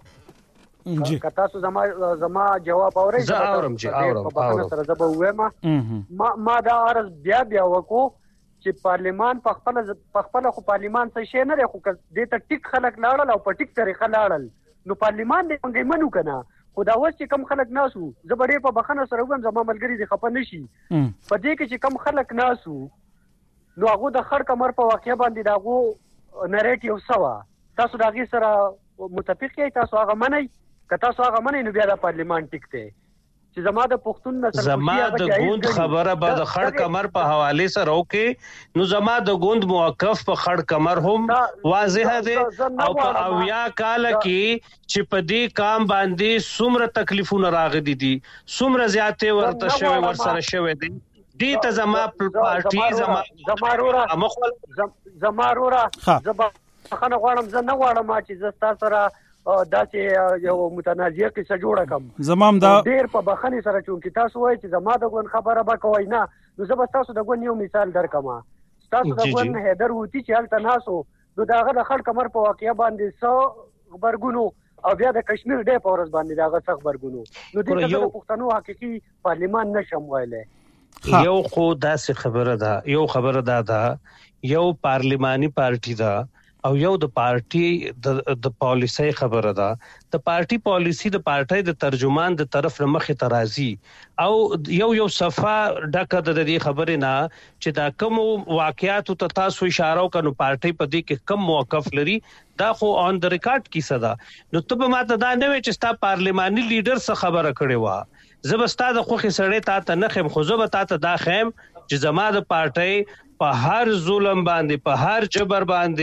خبره جی کتا سو زما زما جواب اوري زه اورم جی اورم اورم سره زه به وایم ما ما دا عرض بیا بیا وکړو چې پارلیمان په خپل په خپل خو پارلیمان څه شي نه دی خو دې ته ټیک خلک لاړل او په ټیک طریقه لاړل نو پارلیمان دې موږ منو کنه خو دا اوس چې کم خلک ناسو زه به ډېر په بخښنه سره وګم زما ملګري دې خفه نه شي په دې کې چې کم خلک ناسو نو هغه د خړ کمر په واقعیا باندې دا هغه نریټیو سوا تاسو دا غي سره متفق یې تاسو هغه منئ که تاسو هغه منئ نو بیا د پارلیمان ټیک دی چې زما د پښتون نسل زما د غوند خبره به د خړ کمر په حواله سره وکي نو زما د غوند موقف په خړ کمر هم واضح دی او په اویا کال کې چې په دې کام باندې څومره تکلیفونه راغلي دي څومره زیاتې ورته شوی ور سره شوی دي دې ته زما پارټي زما زما رورا زما رورا زما خنه غواړم زه نه غواړم چې زستا سره دا چې یو متنازعه قصه جوړه کوم زمام دا ډیر په بخنه سره چون کې تاسو وایي چې زما د ګون خبره به کوي نه نو زه به تاسو د ګون یو مثال درکم تاسو د ګون هدر وتی چې هلته ناسو نو داغه د خلک کمر په واقعیا باندې څو خبرګونو او بیا د کشمیر ډې په ورځ باندې داغه څو خبرګونو نو دې ته د پښتنو حقيقي پارلیمان نشم وایله یو خو داسې خبره ده یو خبره ده ده یو پارلیماني پارټي ده او یو د پارټي د د پالیسي خبره ده د پارټي پالیسي د پارټي د ترجمان د طرف مخه ترازی او یو یو صفه ډکه د دې خبره نه چې دا کوم واقعیات ته تاسو اشاره وکړو پارټي په دې کې کم موقف لري دا خو اون د ریکارډ کیسه ده نو ته به ماته دا نه وي چې ستا پارلیماني لیډر څه خبره کړې و زبستا د خوخي سړې تا ته نه خم خو زه به تا ته دا خم چې زما د پارټي په هر ظلم باندې په هر جبر باندې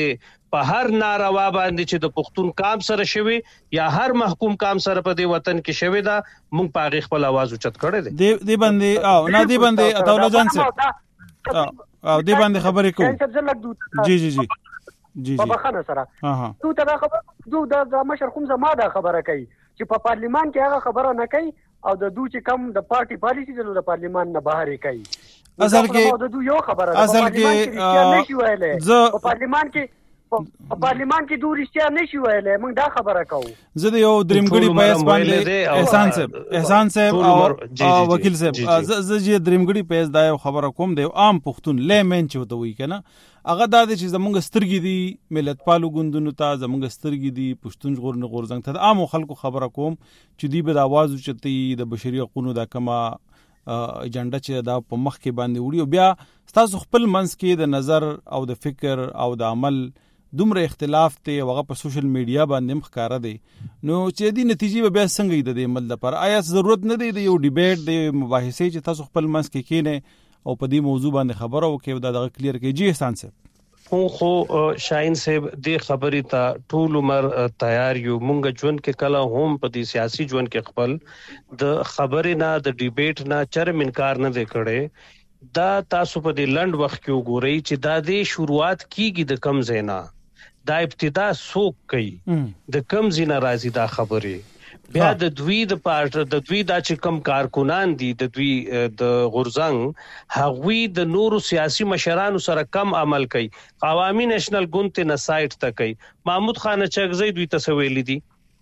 په هر ناروا باندې چې د پښتون کام سره شوی یا هر محکوم کام سره په دې وطن کې شوی دا موږ په هغه خپل आवाज اوچت کړی دی دی باندې او نه دی باندې عطاالله جان صاحب او دی باندې خبرې کوو جی جی جی جی په بخنه سره تو ته دا خبر دو د مشر کوم زما دا خبره کوي چې په پارلیمان کې هغه خبره نه کوي او د دوی چې کم د پارټي پالیسی د پارلیمان نه بهر کوي اصل کې د دوی یو خبره اصل کې زه په پارلیمان کې په پارلیمان کې دوی رښتیا نشي ویلې موږ دا خبره کوو. زه د یو دریمګړي پیس باندې احسان صاحب احسان صاحب او وکیل صاحب زه چې دریمګړي پیس دا یو خبره کوم دی عام پښتون لیمن چې وته وی کنه هغه دا چې زمونږ سترګې دي ملت پالو ګوندونو ته زمونږ سترګې دي پښتون غورن غورزنګ ته عام خلکو خبره کوم چې دی به د आवाज اوچتي د بشري حقوقو د کما ایجنډا چې دا په مخ کې باندې وړي او بیا تاسو خپل منځ کې د نظر او د فکر او د عمل دومره اختلاف ته هغه په سوشل میډیا باندې مخکاره دی نو چې دې نتیجې به بیا څنګه د دې عمل لپاره آیا ضرورت نه دی د یو ډیبیټ د مباحثې چې تاسو خپل منځ کې کینې او په دې موضوع باندې خبره وکړي دا دغه کلیر کړي جی احسان صاحب خو خو شاهین صاحب دې خبرې ته ټول عمر تیار یو مونږ ژوند کې کله هم په دې سیاسي ژوند کې خپل د خبرې نه د ډیبیټ نه چرم انکار نه وکړي دا تاسو په دې لند وخت کې وګورئ چې دا د شروعات کیږي د کم زینا دا ابتدا سوق کوي د کم زینا راځي دا خبرې بیا د دوی د پارټ د دوی دا چې کم کارکونان دي د دوی د غورزنګ هغوی د نورو سیاسي مشرانو سره کم عمل کوي عوامي نېشنل ګوند ته نسایت تا کوي محمود خان چغزی دوی تسویل دي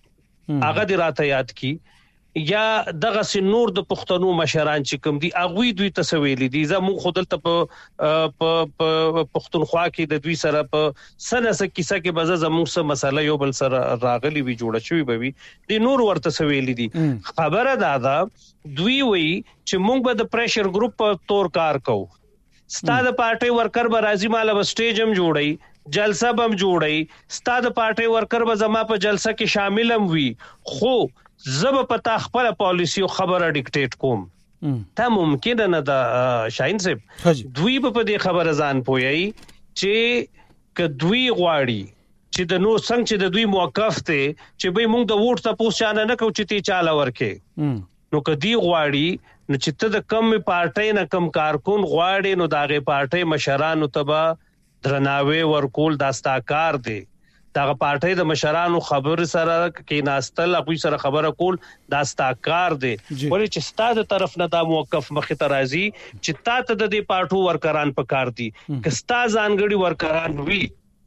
هغه د راته یاد کی یا دغه سي نور د پښتنو مشران چې کوم دي اغوی دوی تسویل دي زمو خودلته په په پښتونخوا کې د دوی سره په سنسه کیسه کې بز زمو سره مسله یو بل سره راغلي وی جوړه شوی به وي د نور ورته تسویل دي خبره دادا دوی وی چې موږ به د پریشر ګروپ په تور کار کوو ستاد پارټي ورکر به راځي مال به سټیج هم جوړي جلسه بم جوړي ستاد پارټي ورکر به زما په جلسه کې شامل هم وي خو زب پتا خپل پالیسی او خبره ډیکټیټ کوم ته ممکن نه دا شاهین صاحب دوی په دې خبره ځان پوي چې ک دوی غواړي چې د نو څنګه چې د دوی موقف ته چې به موږ د ووټ ته پوښتنه نه کوو چې تی چاله ورکه نو کدی غواړي نو چې ته د کم پارټي نه کم کارکون غواړي نو داغه پارټي مشرانو تبا درناوي ورکول داستا کار دی داغه پارټي د مشرانو خبر سره کې ناستل اپوی سره خبره کول داستا کار دی ولې چې ستاسو طرف نه دا موقف مخې ته راځي چې تاسو د دې پارټو ورکران پکار دي که ستاسو ځانګړي ورکران وي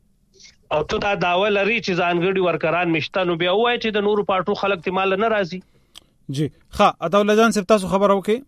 او ته دا داوا لري چې ځانګړي ورکران مشته نو بیا وایي چې د نورو پارټو خلک تمال نه راځي جی ښه عطاالله جان صاحب تاسو خبر اوکي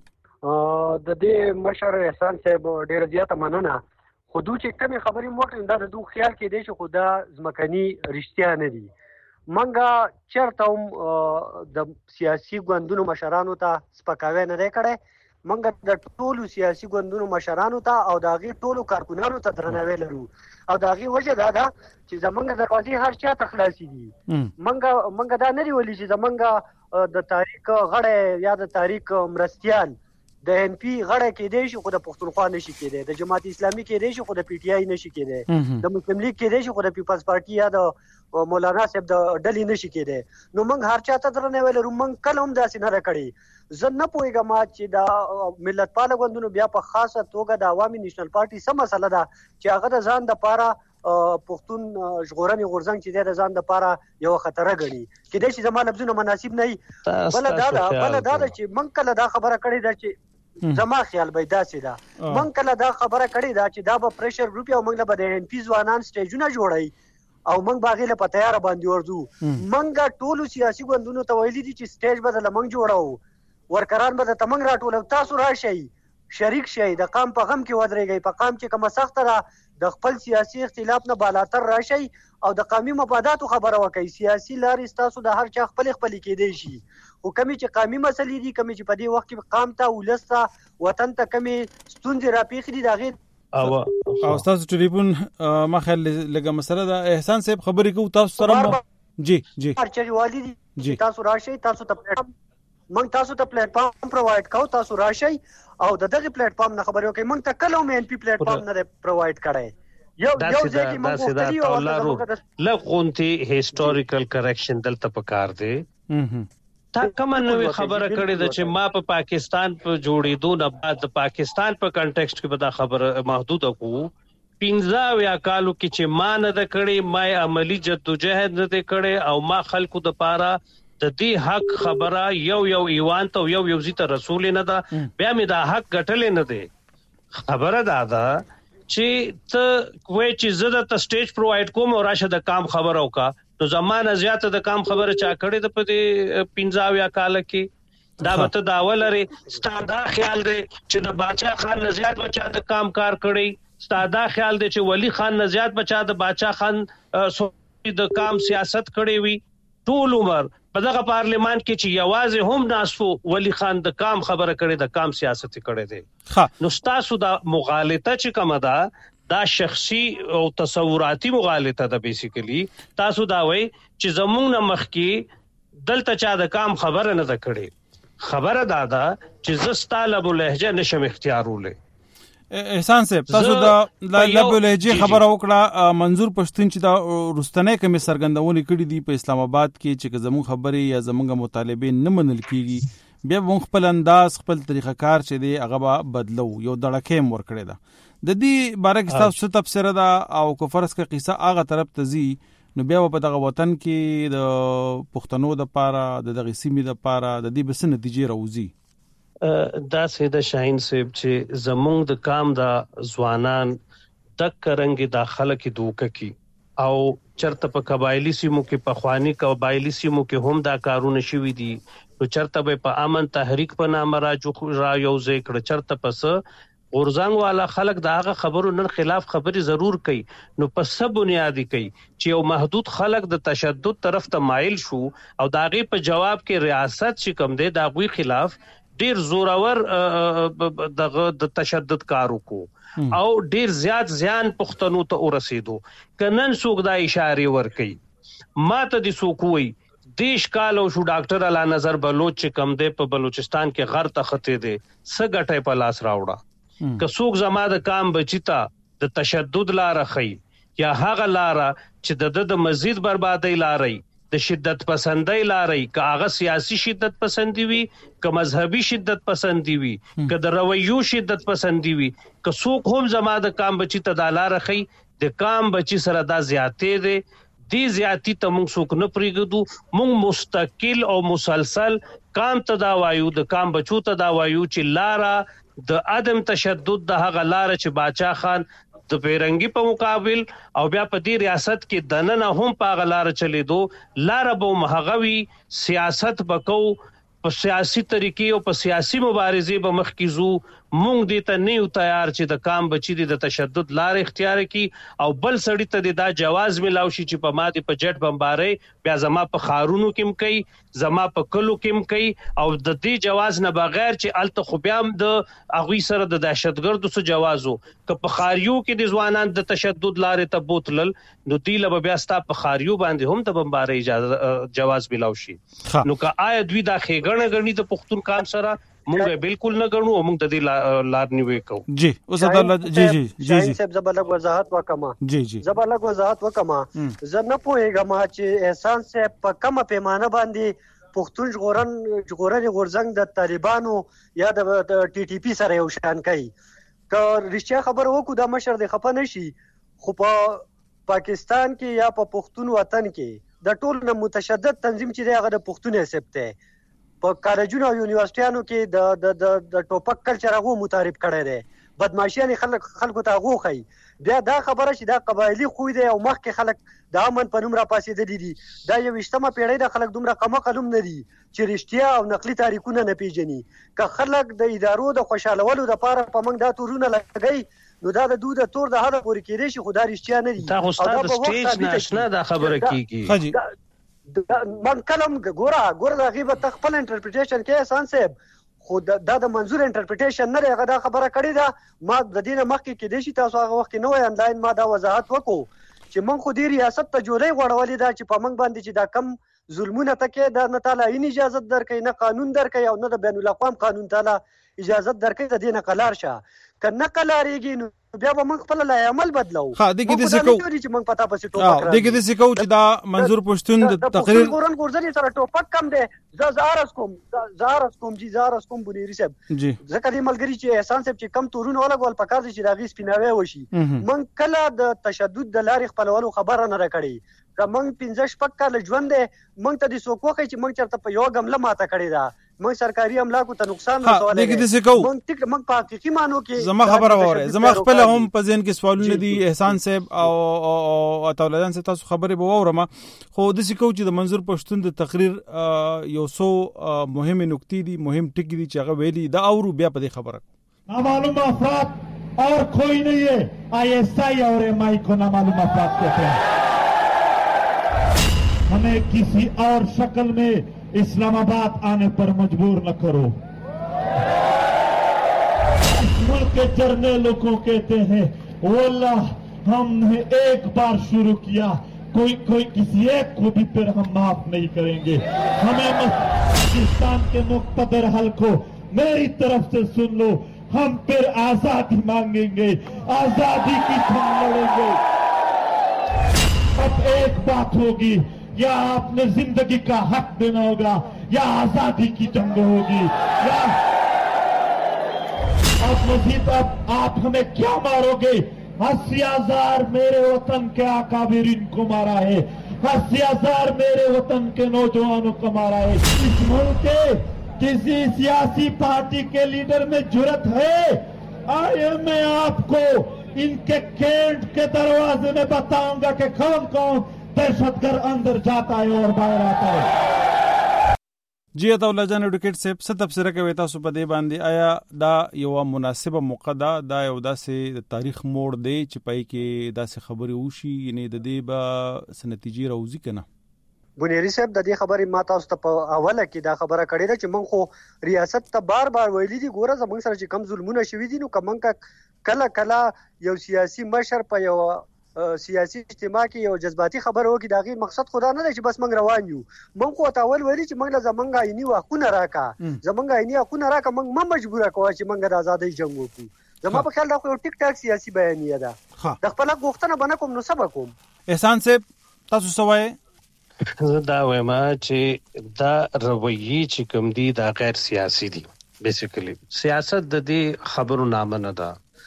د دې مشر احسان صاحب ډیر زیاته مننه خو دوی چې کومه خبرې موکل دا د دوی خیال کې دی چې خدا ځمکني رښتیا نه دي منګه چرته هم د سیاسي ګوندونو مشرانو ته سپکاوی نه کړي منګه د ټولو سیاسي ګوندونو مشرانو ته او داغي ټولو کارکونانو ته درناوی لرو او داغي وجه دا ده چې زمونږ د قاضي هر چا تخلاصي دي منګه منګه دا نه دی ولې چې زمونږ د تاریخ غړې یا د تاریخ مرستيال د ان پی غړې کې دی شو خو د پښتونخوا نشي کېده د جماعت اسلامي کې دی شو خو د پی ټی آی نشي کېده د مسلم لیگ کې دی شو خو د پیپلز پارټي یا د مولانا صاحب د ډلې نشي کېده نو موږ هر چاته درنه ویل موږ کله هم داسې نه راکړي زه نه پوهیږم چې دا ملت پال غوندونو بیا په خاصه توګه د عوامي نېشنل پارټي سم مسله ده چې هغه د ځان د پاره پښتون ژغورنې غورځنګ چې د ځان د پاره یو خطر غني کله چې زموږ لفظونه مناسب نه وي بل دا دا بل دا چې موږ کله دا خبره کړې ده چې زما خیال به داسې ده من کله دا خبره کړې ده چې دا به پریشر ګروپ او موږ به د ان پی ځوانان سټیجونه جوړي او موږ باغې له پتیار باندې ورځو موږ ټولو سیاسي ګوندونو ته ویلي دي چې سټیج به د موږ جوړو ورکران به د تمنګ راټول تاسو راشئ شریک شئ د قام په غم کې ودرېږئ په قام کې کومه سخت ده د خپل سیاسي اختلاف نه بالاتر راشئ او د قومي مفاداتو خبره وکړئ سیاسي لارې تاسو د هر چا خپل خپل کېدی شي او کمی چې قومي مسلې دي کمی چې په دې وخت کې قام ته ولسته وطن ته کمی ستونزې راپېښې دي دغه او او تاسو ټلیفون ما خل لګه مسله ده احسان صاحب خبرې کو تاسو سره جی جی چارچې والي تاسو راشئ تاسو ته موږ تاسو ته پلیټ فارم پرووایډ کوو تاسو راشئ او د دغه پلیټ فارم نه خبرې وکړئ موږ ته کله هم ان پی پلیټ فارم نه پرووایډ کړی یو دا یو سیدا ځکه دا موږ سیدا وختي او لارو لغونتي هیستوریکل کریکشن دلته پکار دی. تا کوم نوې خبره کړې ده چې ما په پاکستان په جوړېدو نه بعد د پاکستان په کنټیکسټ کې به دا خبره محدوده کو پنځه یا کالو کې چې ما نه د کړې ما عملی جدوجہد نه د کړې او ما خلکو د پاره د دې حق خبره یو یو ایوان ته یو یو زیته رسول نه ده بیا مې دا حق ګټلې نه ده. خبره دا ده چې ته کوی چې زړه ته سټیج پرووایډ کوم او راشه د کام خبرو کا نو زمانه زیاته د کام خبره چا کړې د په دې پنځه یا کال کې دا به ته داول لري ستاده خیال دی چې د باچا خان نه زیات بچا د کام کار کړی ستاده خیال دی چې ولی خان نه زیات بچا د باچا خان د کام سیاست کړی وي ټول عمر په دغه پارلیمان کې چې یوازې هم ناسو ولی خان د کام خبره کړي د کام سیاست کړي دي نو تاسو دا مغالطه چې کومه ده دا شخصي او تصوراتي مغالطه ده بیسیکلی تاسو دا وای چې زمونږ نه مخکي دلته چا د کام خبره نه کړي خبره دا ده چې زستا لبو لهجه نشم اختیارولې. احسان صاحب تاسو دا لبو لهجه خبره وکړه منظور پښتون چې دا رستنې کمی سرګندونې کړې دي په اسلام آباد کې چې زموږ خبرې یا زموږ مطالبه نه منل کیږي بیا موږ خپل انداز خپل طریقه کار چې دی هغه بدلو یو دړکې مور کړی دا د دې باره کې تاسو څه تفسیر ده او کو فرض کا قصه هغه طرف ته زی نو بیا په دغه وطن کې د پښتنو د پاره د دغه سیمې د پاره د دې بس نتیجې راوځي. دا سیده شاهین صاحب چې زمونږ د کام د ځوانان د کرنګ داخله کې دوکه کی او چرته په قبایلی سیمو کې په خوانی قبایلی سیمو کې هم دا کارونه شوي دي نو چرته په امن تحریک په نامه را جو را یو ذکر چرته پس غورزنګ والا خلک دا هغه خبرو نن خلاف خبري ضرور کوي نو په سب بنیادی کوي چې یو محدود خلک د تشدد طرف ته مایل شو او داغه په جواب کې ریاست چې کوم دی دا غوي خلاف ډیر زورور دغه د تشدد کارو کو او ډیر زیات زیان پښتنو ته ورسېدو کنن څوک دا اشاره ور کوي ماته دي څوک وي دیش کال او شو ډاکټر اعلی نظر بلوچ چې کم دی په بلوچستان کې غر ته خته دی س غټه په لاس راوړه که څوک زما د کام بچیتا د تشدد لار خي یا هغه لار چې د د مزید بربادي لاري د شدت پسندۍ لاري که هغه سیاسي شدت پسندي وي که مذهبي شدت پسندي وي که د رویو شدت پسندي وي که څوک هم زما د کام بچی ته د لار خي د کام بچی سره دا زیاتې دي دی زیاتی ته موږ څوک نه پریږدو موږ مستقل او مسلسل کام ته دا وایو د کام بچو ته دا وایو چې لارا د عدم تشدد د هغه لار چې باچا خان د پیرنګي په مقابل او بیا په دې ریاست کې دننه هم په غلار چلی دو لار به مهغوي سیاست بکو په سیاسي طریقې او په سیاسي مبارزې به مخکیزو مونږ دې ته نه یو تیار چې د کام بچی دي د تشدد لار اختیار کی او بل سړی ته دا جواز ملاو شي چې په ماده په جټ بمبارې بیا زما په خارونو کې کوي زما په کلو کې کوي او د دې جواز نه بغیر چې الته خو بیا د اغوي سره د دهشتګردو سره جوازو که په خاریو کې د ځوانان د تشدد لارې ته بوتلل نو دی له بیا ستا په خاریو باندې هم د بمبارې اجازه جواز ملاو شي نو که آیا دوی دا خېګړه غړنی د پښتون کام سره مونږ بالکل نه غنو مونږ د دې لار نیوي کو جی اوس الله جی جی جی جی صاحب زبلغ وضاحت وکما جی جی زبلغ وضاحت وکما زه نه پوهیږم چې احسان صاحب په کومه پیمانه باندې پښتون ژغورن ژغورن غورزنګ د طالبانو یا د ټي ټي پی سره یو شان کوي که رښتیا خبر وکړو د مشر د خپه نشي خو په پاکستان کې یا په پښتون وطن کې د ټول نه متشدد تنظیم چې دی هغه د پښتون حساب ته په کالجونو او یونیورسيټانو کې د د د ټوپک کلچر هغه متعارف کړي دي بدمعشي خلک خلکو ته هغه خي بیا دا خبره چې دا قبایلی خو دی او مخکې خلک د امن په نوم را پاسېدلي دي دا یو وشتمه پیړۍ د خلک دومره کم قلم نه دي چې رښتیا او نقلي تاریخونه نه پیژني که خلک د ادارو د خوشالولو لپاره په موږ دا تورونه لګي نو دا د دوه تور د هغه پورې کېدې شي خدای رښتیا نه دي دا استاد سټیج ناشنا دا خبره کیږي من کلم ګوره ګوره د غیبت خپل انټرپریټیشن کې احسان صاحب خو دا د منظور انټرپریټیشن نه هغه دا خبره کړې ده ما د دینه مخکې کې د شي تاسو هغه وخت نه وای انلاین ما دا وضاحت وکړو چې من خو دې ریاست ته جوړې غوړولې دا چې په من باندې چې دا کم ظلمونه تکي د نه تعالی ان اجازه درکې نه قانون درکې او نه د بین الاقوام قانون تعالی اجازه درکې د دې نقلار شه کنه قلاریږي نو بیا به موږ خپل لای عمل بدلو. ها دغه د سکو چې موږ پتا پسې ټوپک را دغه د سکو چې دا منظور پښتون د تقریر ګورن ګورځنی سره ټوپک کم دی ز زارس کوم زارس کوم جی زارس کوم بنيري صاحب جی ځکه دې ملګری چې احسان صاحب چې کم تورونه ولا ګول پکار دي چې راغی سپیناوي وشي من کله د تشدد د لارې خپلولو خبره نه راکړي کوم پنځه شپږ کال ژوند مونږ ته د سوکوخه چې مونږ چرته په یو غمله ماته کړی دا مونږ سرکاري املاکو ته نقصان رسول دي مونږ ټیک مونږ په حقيقي مانو کې زما خبره وره زما خپل هم په ذهن کې سوالونه دي احسان صاحب او اتولدان څه تاسو خبره به وورم خو د سکو چې د منظور پښتون د تقریر یو څو مهمه نکتې دي مهم ټکی دي چې هغه ویلي دا اورو بیا په دې خبره نامعلوم افراد اور کوئی نہیں ہے آئی ایس آئی اور ایم آئی کو نامعلوم افراد کہتے ہیں ہمیں کسی اور شکل میں اسلام آباد آنے پر مجبور نہ کرو. اس ملک کے جرنیلوں کو کہتے ہیں واللہ ہم نے ایک بار شروع کیا کوئی کوئی کسی ایک کو بھی پھر ہم معاف نہیں کریں گے. ہمیں پاکستان کے مقتدر حلقوں میری طرف سے سن لو ہم پھر آزادی مانگیں گے آزادی کی جنگ لڑیں گے. اب ایک بات ہوگی یا آپ نے زندگی کا حق دینا ہوگا یا آزادی کی جنگ ہوگی یا اب مزید اب آپ ہمیں کیا مارو گے. اسی ہزار میرے وطن کے اکابرین کو مارا ہے اسی ہزار میرے وطن کے نوجوانوں کو مارا ہے. اس ملک کے کسی سیاسی پارٹی کے لیڈر میں جرت ہے آئے میں آپ کو ان کے کینٹ کے دروازے میں بتاؤں گا کہ کون کون دہشت گرد اندر جاتا ہے اور باہر آتا ہے. جی عطاالله جان ایڈوکیټ صاحب څه تفسیر کوي تاسو په دې باندې آیا دا یو مناسبه موقع ده دا یو داسې تاریخ موړ دی چې پای کې داسې خبرې وشي یعنی د دې به سنتیجې راوځي کنه. بنيري صاحب د دې خبرې ما تاسو ته په اوله کې دا خبره کړې ده چې موږ خو ریاست ته بار بار ویلي دي ګوره زموږ سره چې کم ظلمونه شوي دي نو کومنګ کله کله یو سیاسي مشر په یو سیاسي اجتماع کې یو جذباتي خبره وکړي دا غي مقصد خدا نه دی چې بس موږ روان یو موږ خو تاول ویلي چې موږ له زمونږ عیني واکونه راکا زمونږ عیني واکونه راکا موږ ما مجبور کوو چې موږ د ازادۍ جنگ وکړو. زما په خیال دا خو ټیک ټاک سیاسي بیانیه ده د خپل غوښتنه بنه کوم نو سبا کوم. احسان صاحب تاسو سوای زه دا وایم چې دا رویه چې کوم دي دا غیر سیاسي دي بیسیکلی سیاست د دې خبرو نامه نه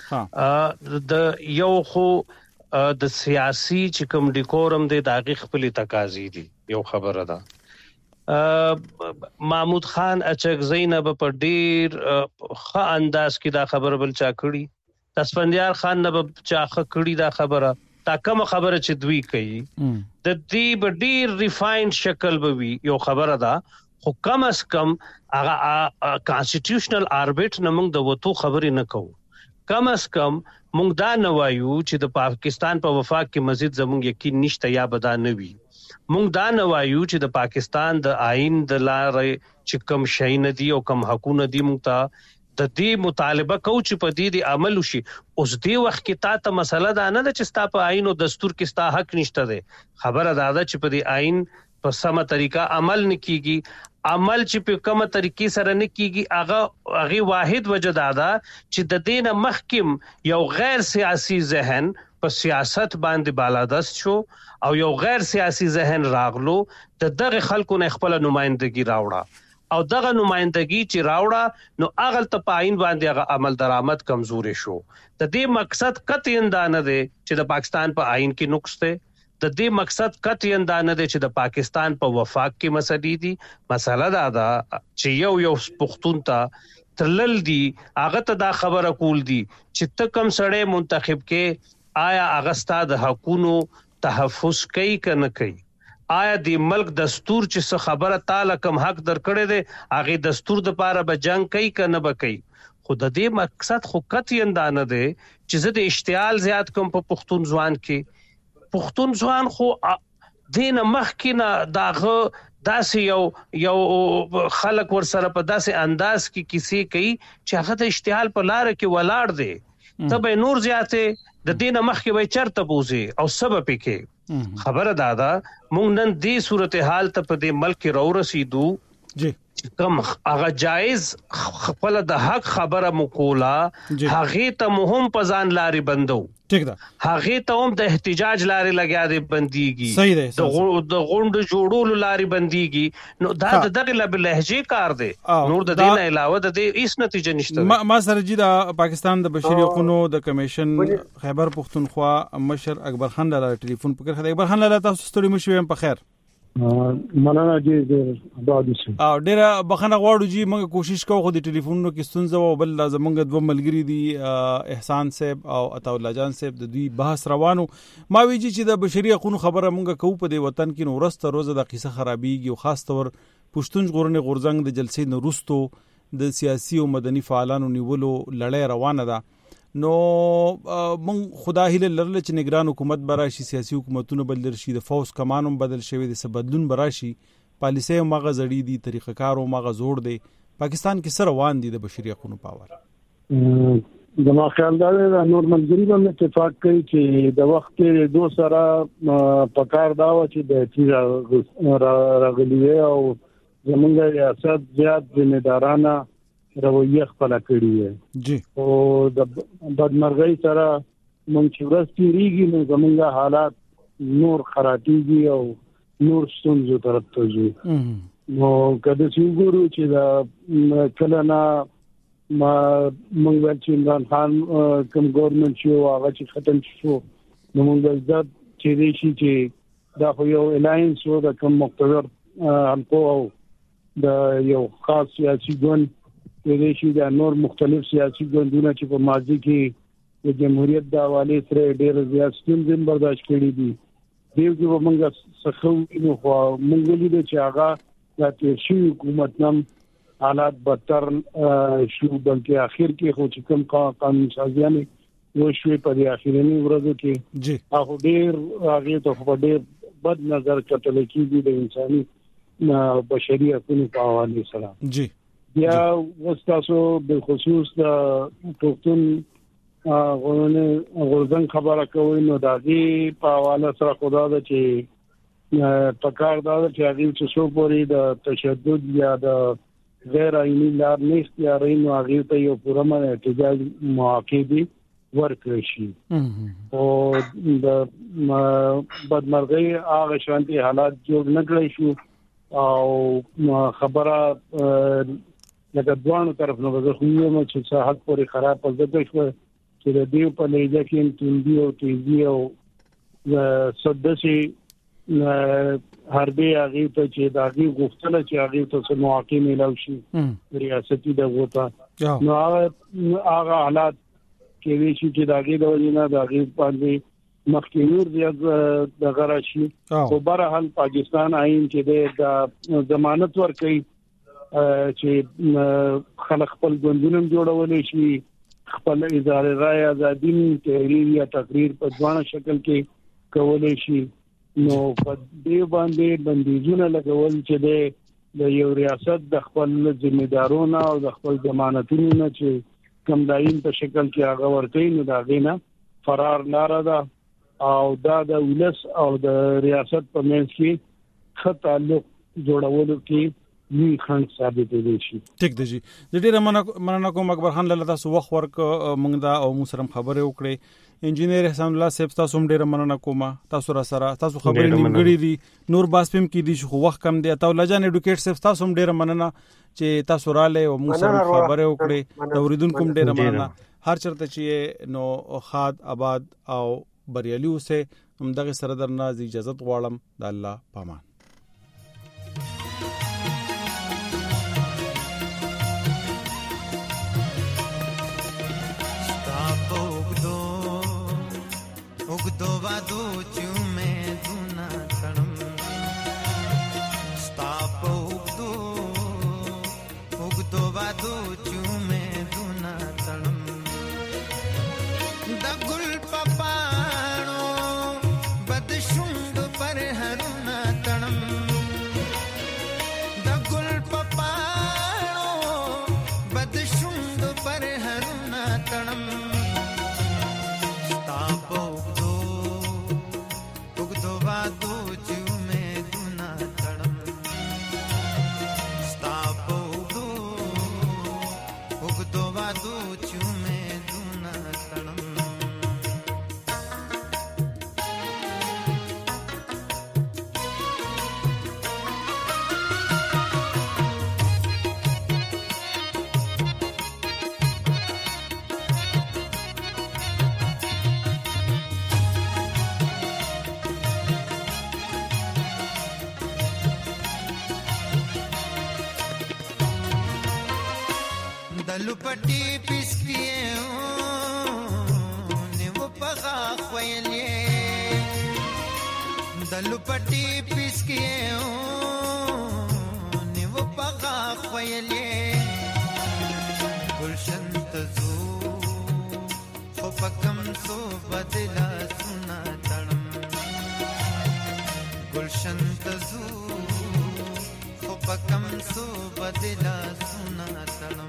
ده د یو خو د سیاسي چې کوم ډیکورم دی د هغې خپلې تقاضې دي یو خبره ده. محمود خان اچکزی نه به په ډېر ښه انداز کې دا خبره بل چا کړي د اسفندیار خان نه به چا ښه کړي دا خبره دا کومه خبره چې دوی کوي د دې به ډېر ریفاینډ شکل به وي یو خبره ده خو کم از کم هغه کانسټیټیوشنل آربیټ نه موږ د وتو خبرې نه کوو. کم از کم مونږ دا نه وایو چې د پاکستان په وفاق کې مزید زموږ یقین نشته یا به دا نه وي. مونږ دا نه وایو چې د پاکستان د آئین د لارې چې کوم شی نه دي او کوم حقونه دي مونږ ته د دې مطالبه کوو چې په دې د عمل وشي. اوس دې وخت کې تا ته مسله دا نه ده چې ستا په آئین او دستور کې ستا حق نشته دی. خبره دا ده چې په دې آئین په سمه طریقه عمل نه کیږي. عمل چې په کومه طریقې سره نه کیږي هغه هغه واحد وجه دا ده چې د دینه مخکم یو غیر سیاسي ذهن په سیاست باندې بالادست شو او یو غیر سیاسي ذهن راغلو د دغه خلکو نه خپل نمائندګي راوړه او دغه نمائندګي چې راوړه نو هغه ته په عین باندې هغه عمل درآمد کمزوري شو. د دې مقصد قطعاً دا نه دی چې د پاکستان په آئین کې نقص دی. د دې مقصد قطعاً دا نه دی چې د پاکستان په وفاق کې مسلې دي. مسله دا ده چې یو یو پښتون ته تلل دي هغه ته دا خبره کول دي چې ته کوم سړی منتخب کې آیا هغه ستا د حقونو تحفظ کوي که نه کوي. آیا د ملک دستور چې څه خبره تعالی کوم حق درکړی دی هغه دستور د پاره به جنگ کوي که نه به کوي. خو د دې مقصد خو قطعاً دا نه دی چې زه د اشتعال زیات کوم په پښتون ځوان کې. پښتون ځوان خو دینه مخکې نه داغه داسې یو یو خلک ور سره په داسې انداز کې کیسې کوي چې هغه د اشتعال په لار کې ولاړ دی. ته به نور زیاتې د دینه مخکې به چرته بوزي او سبب کې خبره دادا مونږ نن دې صورتحال ته په دې ملک کې رو رسیدو جی کم هغه جایز خپل د حق خبره مقوله هغه ته مهم پزان لاري بندو ٹھیک ده هغه ته هم د احتجاج لاري لګیا دي بنديږي صحیح ده د غوند جوړولو لاري بنديږي نو دا د دغه لب لهجه کار دی نور د دین علاوه د دې هیڅ نتیجه نشته ما, ما سره جی د پاکستان د بشري حقوقو د کمیشن خیبر پختونخوا مشر اکبر خان لاله ټلیفون پکړ خدای اکبر خان لاله تاسو ستړي مشوي په خیر مننه جی آباد شي او ډیره بخنه غواړو جی موږ کوشش کوو خو د ټلیفونونو کې ستونزه او بل زمونږ دوه ملګری دي احسان صاحب او عطا الله جان صاحب د دوی بحث روانو ما ویجی چې د بشري حقوقو خبره موږ کوو په دې وطن کې نو ورسته روزه د قصه خرابېږي او خاص طور پښتون ژغورنې غورځنګ د جلسې نو وروستو د سیاسي او مدني فعالانو نیولو لړۍ روانه ده نو مون خدا هیله لرله چې نگران حکومت براشي سیاسي حکومتونه بدل شي د فوز کمانوم بدل شوی د سبدلون براشي پالیسي مغه زړی دي طریقه کارو مغه زوړ دي پاکستان کې سره روان دي د بشري حقوقو پاور دما خیال دا د نور منځري باندې اتفاق کوي چې د وخت کې دوه سره پکار دا و چې د تیر راغلي او زمونږ ریاست زیات ځمېدارانه رویه خپل کړی ہے جی او د بدمرغۍ سره مونږ چې ورستي ریږي نو زمونږ حالات نور خرابېږي او نور ستونزو طرف ته ځي نو کله چې وګورو چې دا کله نه ما مونږ چې عمران خان کوم ګورنمنت شو هغه چې ختم شو نو مونږ زاد چې دی چې دا خو یو الاینس و د کوم مقتدر حلقو او د یو خاص سیاسي ګوند د دې شي د نور مختلف سیاسي ګوندونو چې په ماضي کې د جمهوریت د حواله سره ډېر زیات ستونزې برداشت کړې دي دیو کې موږ څخه نو خو موږ لیدل چې هغه د تیرشي حکومت نام حالات بدتر شو بلکې اخر کې خو چې کوم قانون سازیانه و شوې په دې اخیرنی ورځو کې جی هغه ډېر هغه ته په ډېر بد نظر کتل کېږي د انساني بشري حقوقو په حواله سره جی یا وستاسو به خصوص د پښتون غوونه غورځنګ خبره کوي نو د دې په حواله سره خدا د چې پکار دا چې هغه چې څو پوری د تشدد یا د غیر عیني لار نه اختیاري نو هغه ته یو پوره احتجاج مواقعي ورکړي شي او د بدمرغي هغه شانتي حالات جوړ نه کړی شو او خبره لکه دوانو طرف نه وځي خو یو چې صحت پورې خراب پزده شو چې د دیو په لېجه کې توندي او تیزی او سدسي حربي هغه ته چې داغي غفتله چې هغه ته سم مواقع ملو شي ریاستي د وتا نو هغه حالات کې وی چې داغي د وجنه داغي باندې مخکې نور زیات د غراشي خو بهرحال پاکستان آئین چې د ضمانت ورکړي چې خلک خپل ګوندونه جوړولې شي خپل ادارې رائے ازادي تحریر یا تقریر په ځوانه شکل کې کولې شي نو په دې باندې بندیزونه لګول چې د یو ریاست د خپل ځمېدارونو او د خپل ضمانتونو نه چې کوم دایم په شکل کې هغه ورته نو دا غینه فرار لاره ده او دا د ولس او د ریاست په منځ کې خط تعلق جوړولو کې وی خان ثابت دي شي ټیک دی جی د ډیره مننه کوم اکبر خان لاله تاسو وخت ورک موږ دا او موږ سره خبرې وکړې انجینیر احسان الله صاحب تاسو هم ډیره مننه کوم تاسو را سره تاسو خبرې نیمګړې دي نور باسپم کې دي شو وخت کم دی تاسو لجان اډوکیټ صاحب تاسو هم ډیره مننه چې تاسو را لې او موږ سره خبرې وکړې د اوریدونکو هم ډیره مننه هر چرته چې نو خاد آباد او بریالي اوسه هم دغه سره درنه اجازه غواړم د الله پامان उगदो वादो चुमे दुना तणम स्ताप उगदो उगदो वादो चुमे दुना तणम दगुल पपाणो बदशुंड पर हरुना तणम दगुल पपाणो बदशुंड पर हरुना तणम स्ताप उगदो دلو پټي پسکیه نیو پغا خویلې دلو پټي پسکیه نیو پغا خویلې گلشن تزو خو پکم سو بدلا سنا تړم گلشن تزو خو پکم سو بدلا سنا تړم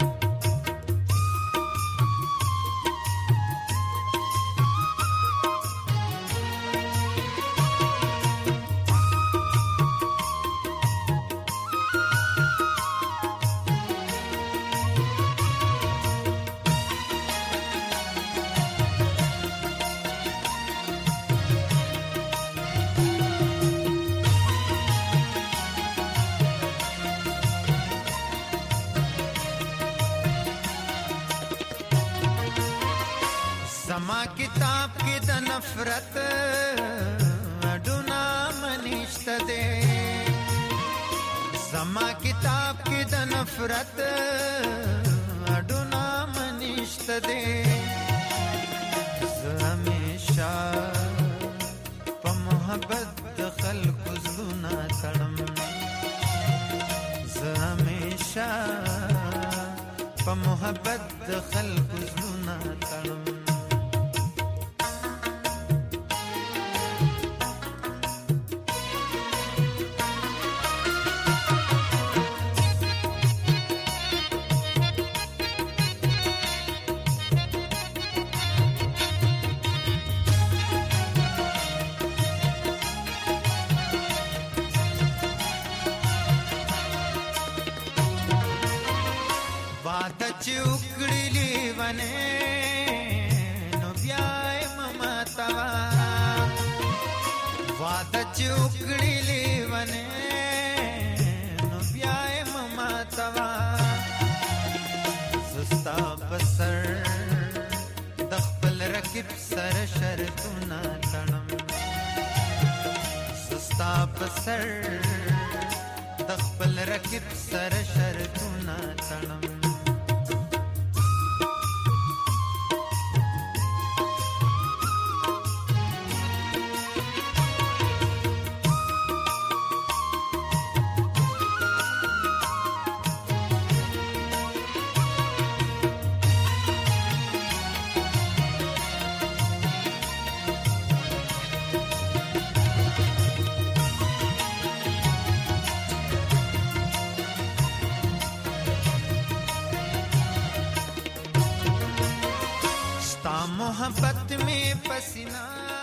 زما کتاب کې د نفرت اډونا منشت دے زما کتاب کې د نفرت اډونا منشت دے زه همیشه په محبت د خلکو زړونه تړم زه همیشه په محبت د خلکو زړونه تړم چوکړلی ونه نو بیاي مما توا واده چوکړلی ونه نو بیاي مما توا زستا بسر د خپل رکب سر شرطونه تړم زستا بسر د خپل رکب سر شرطونه تړم मोहब्बत में पसीना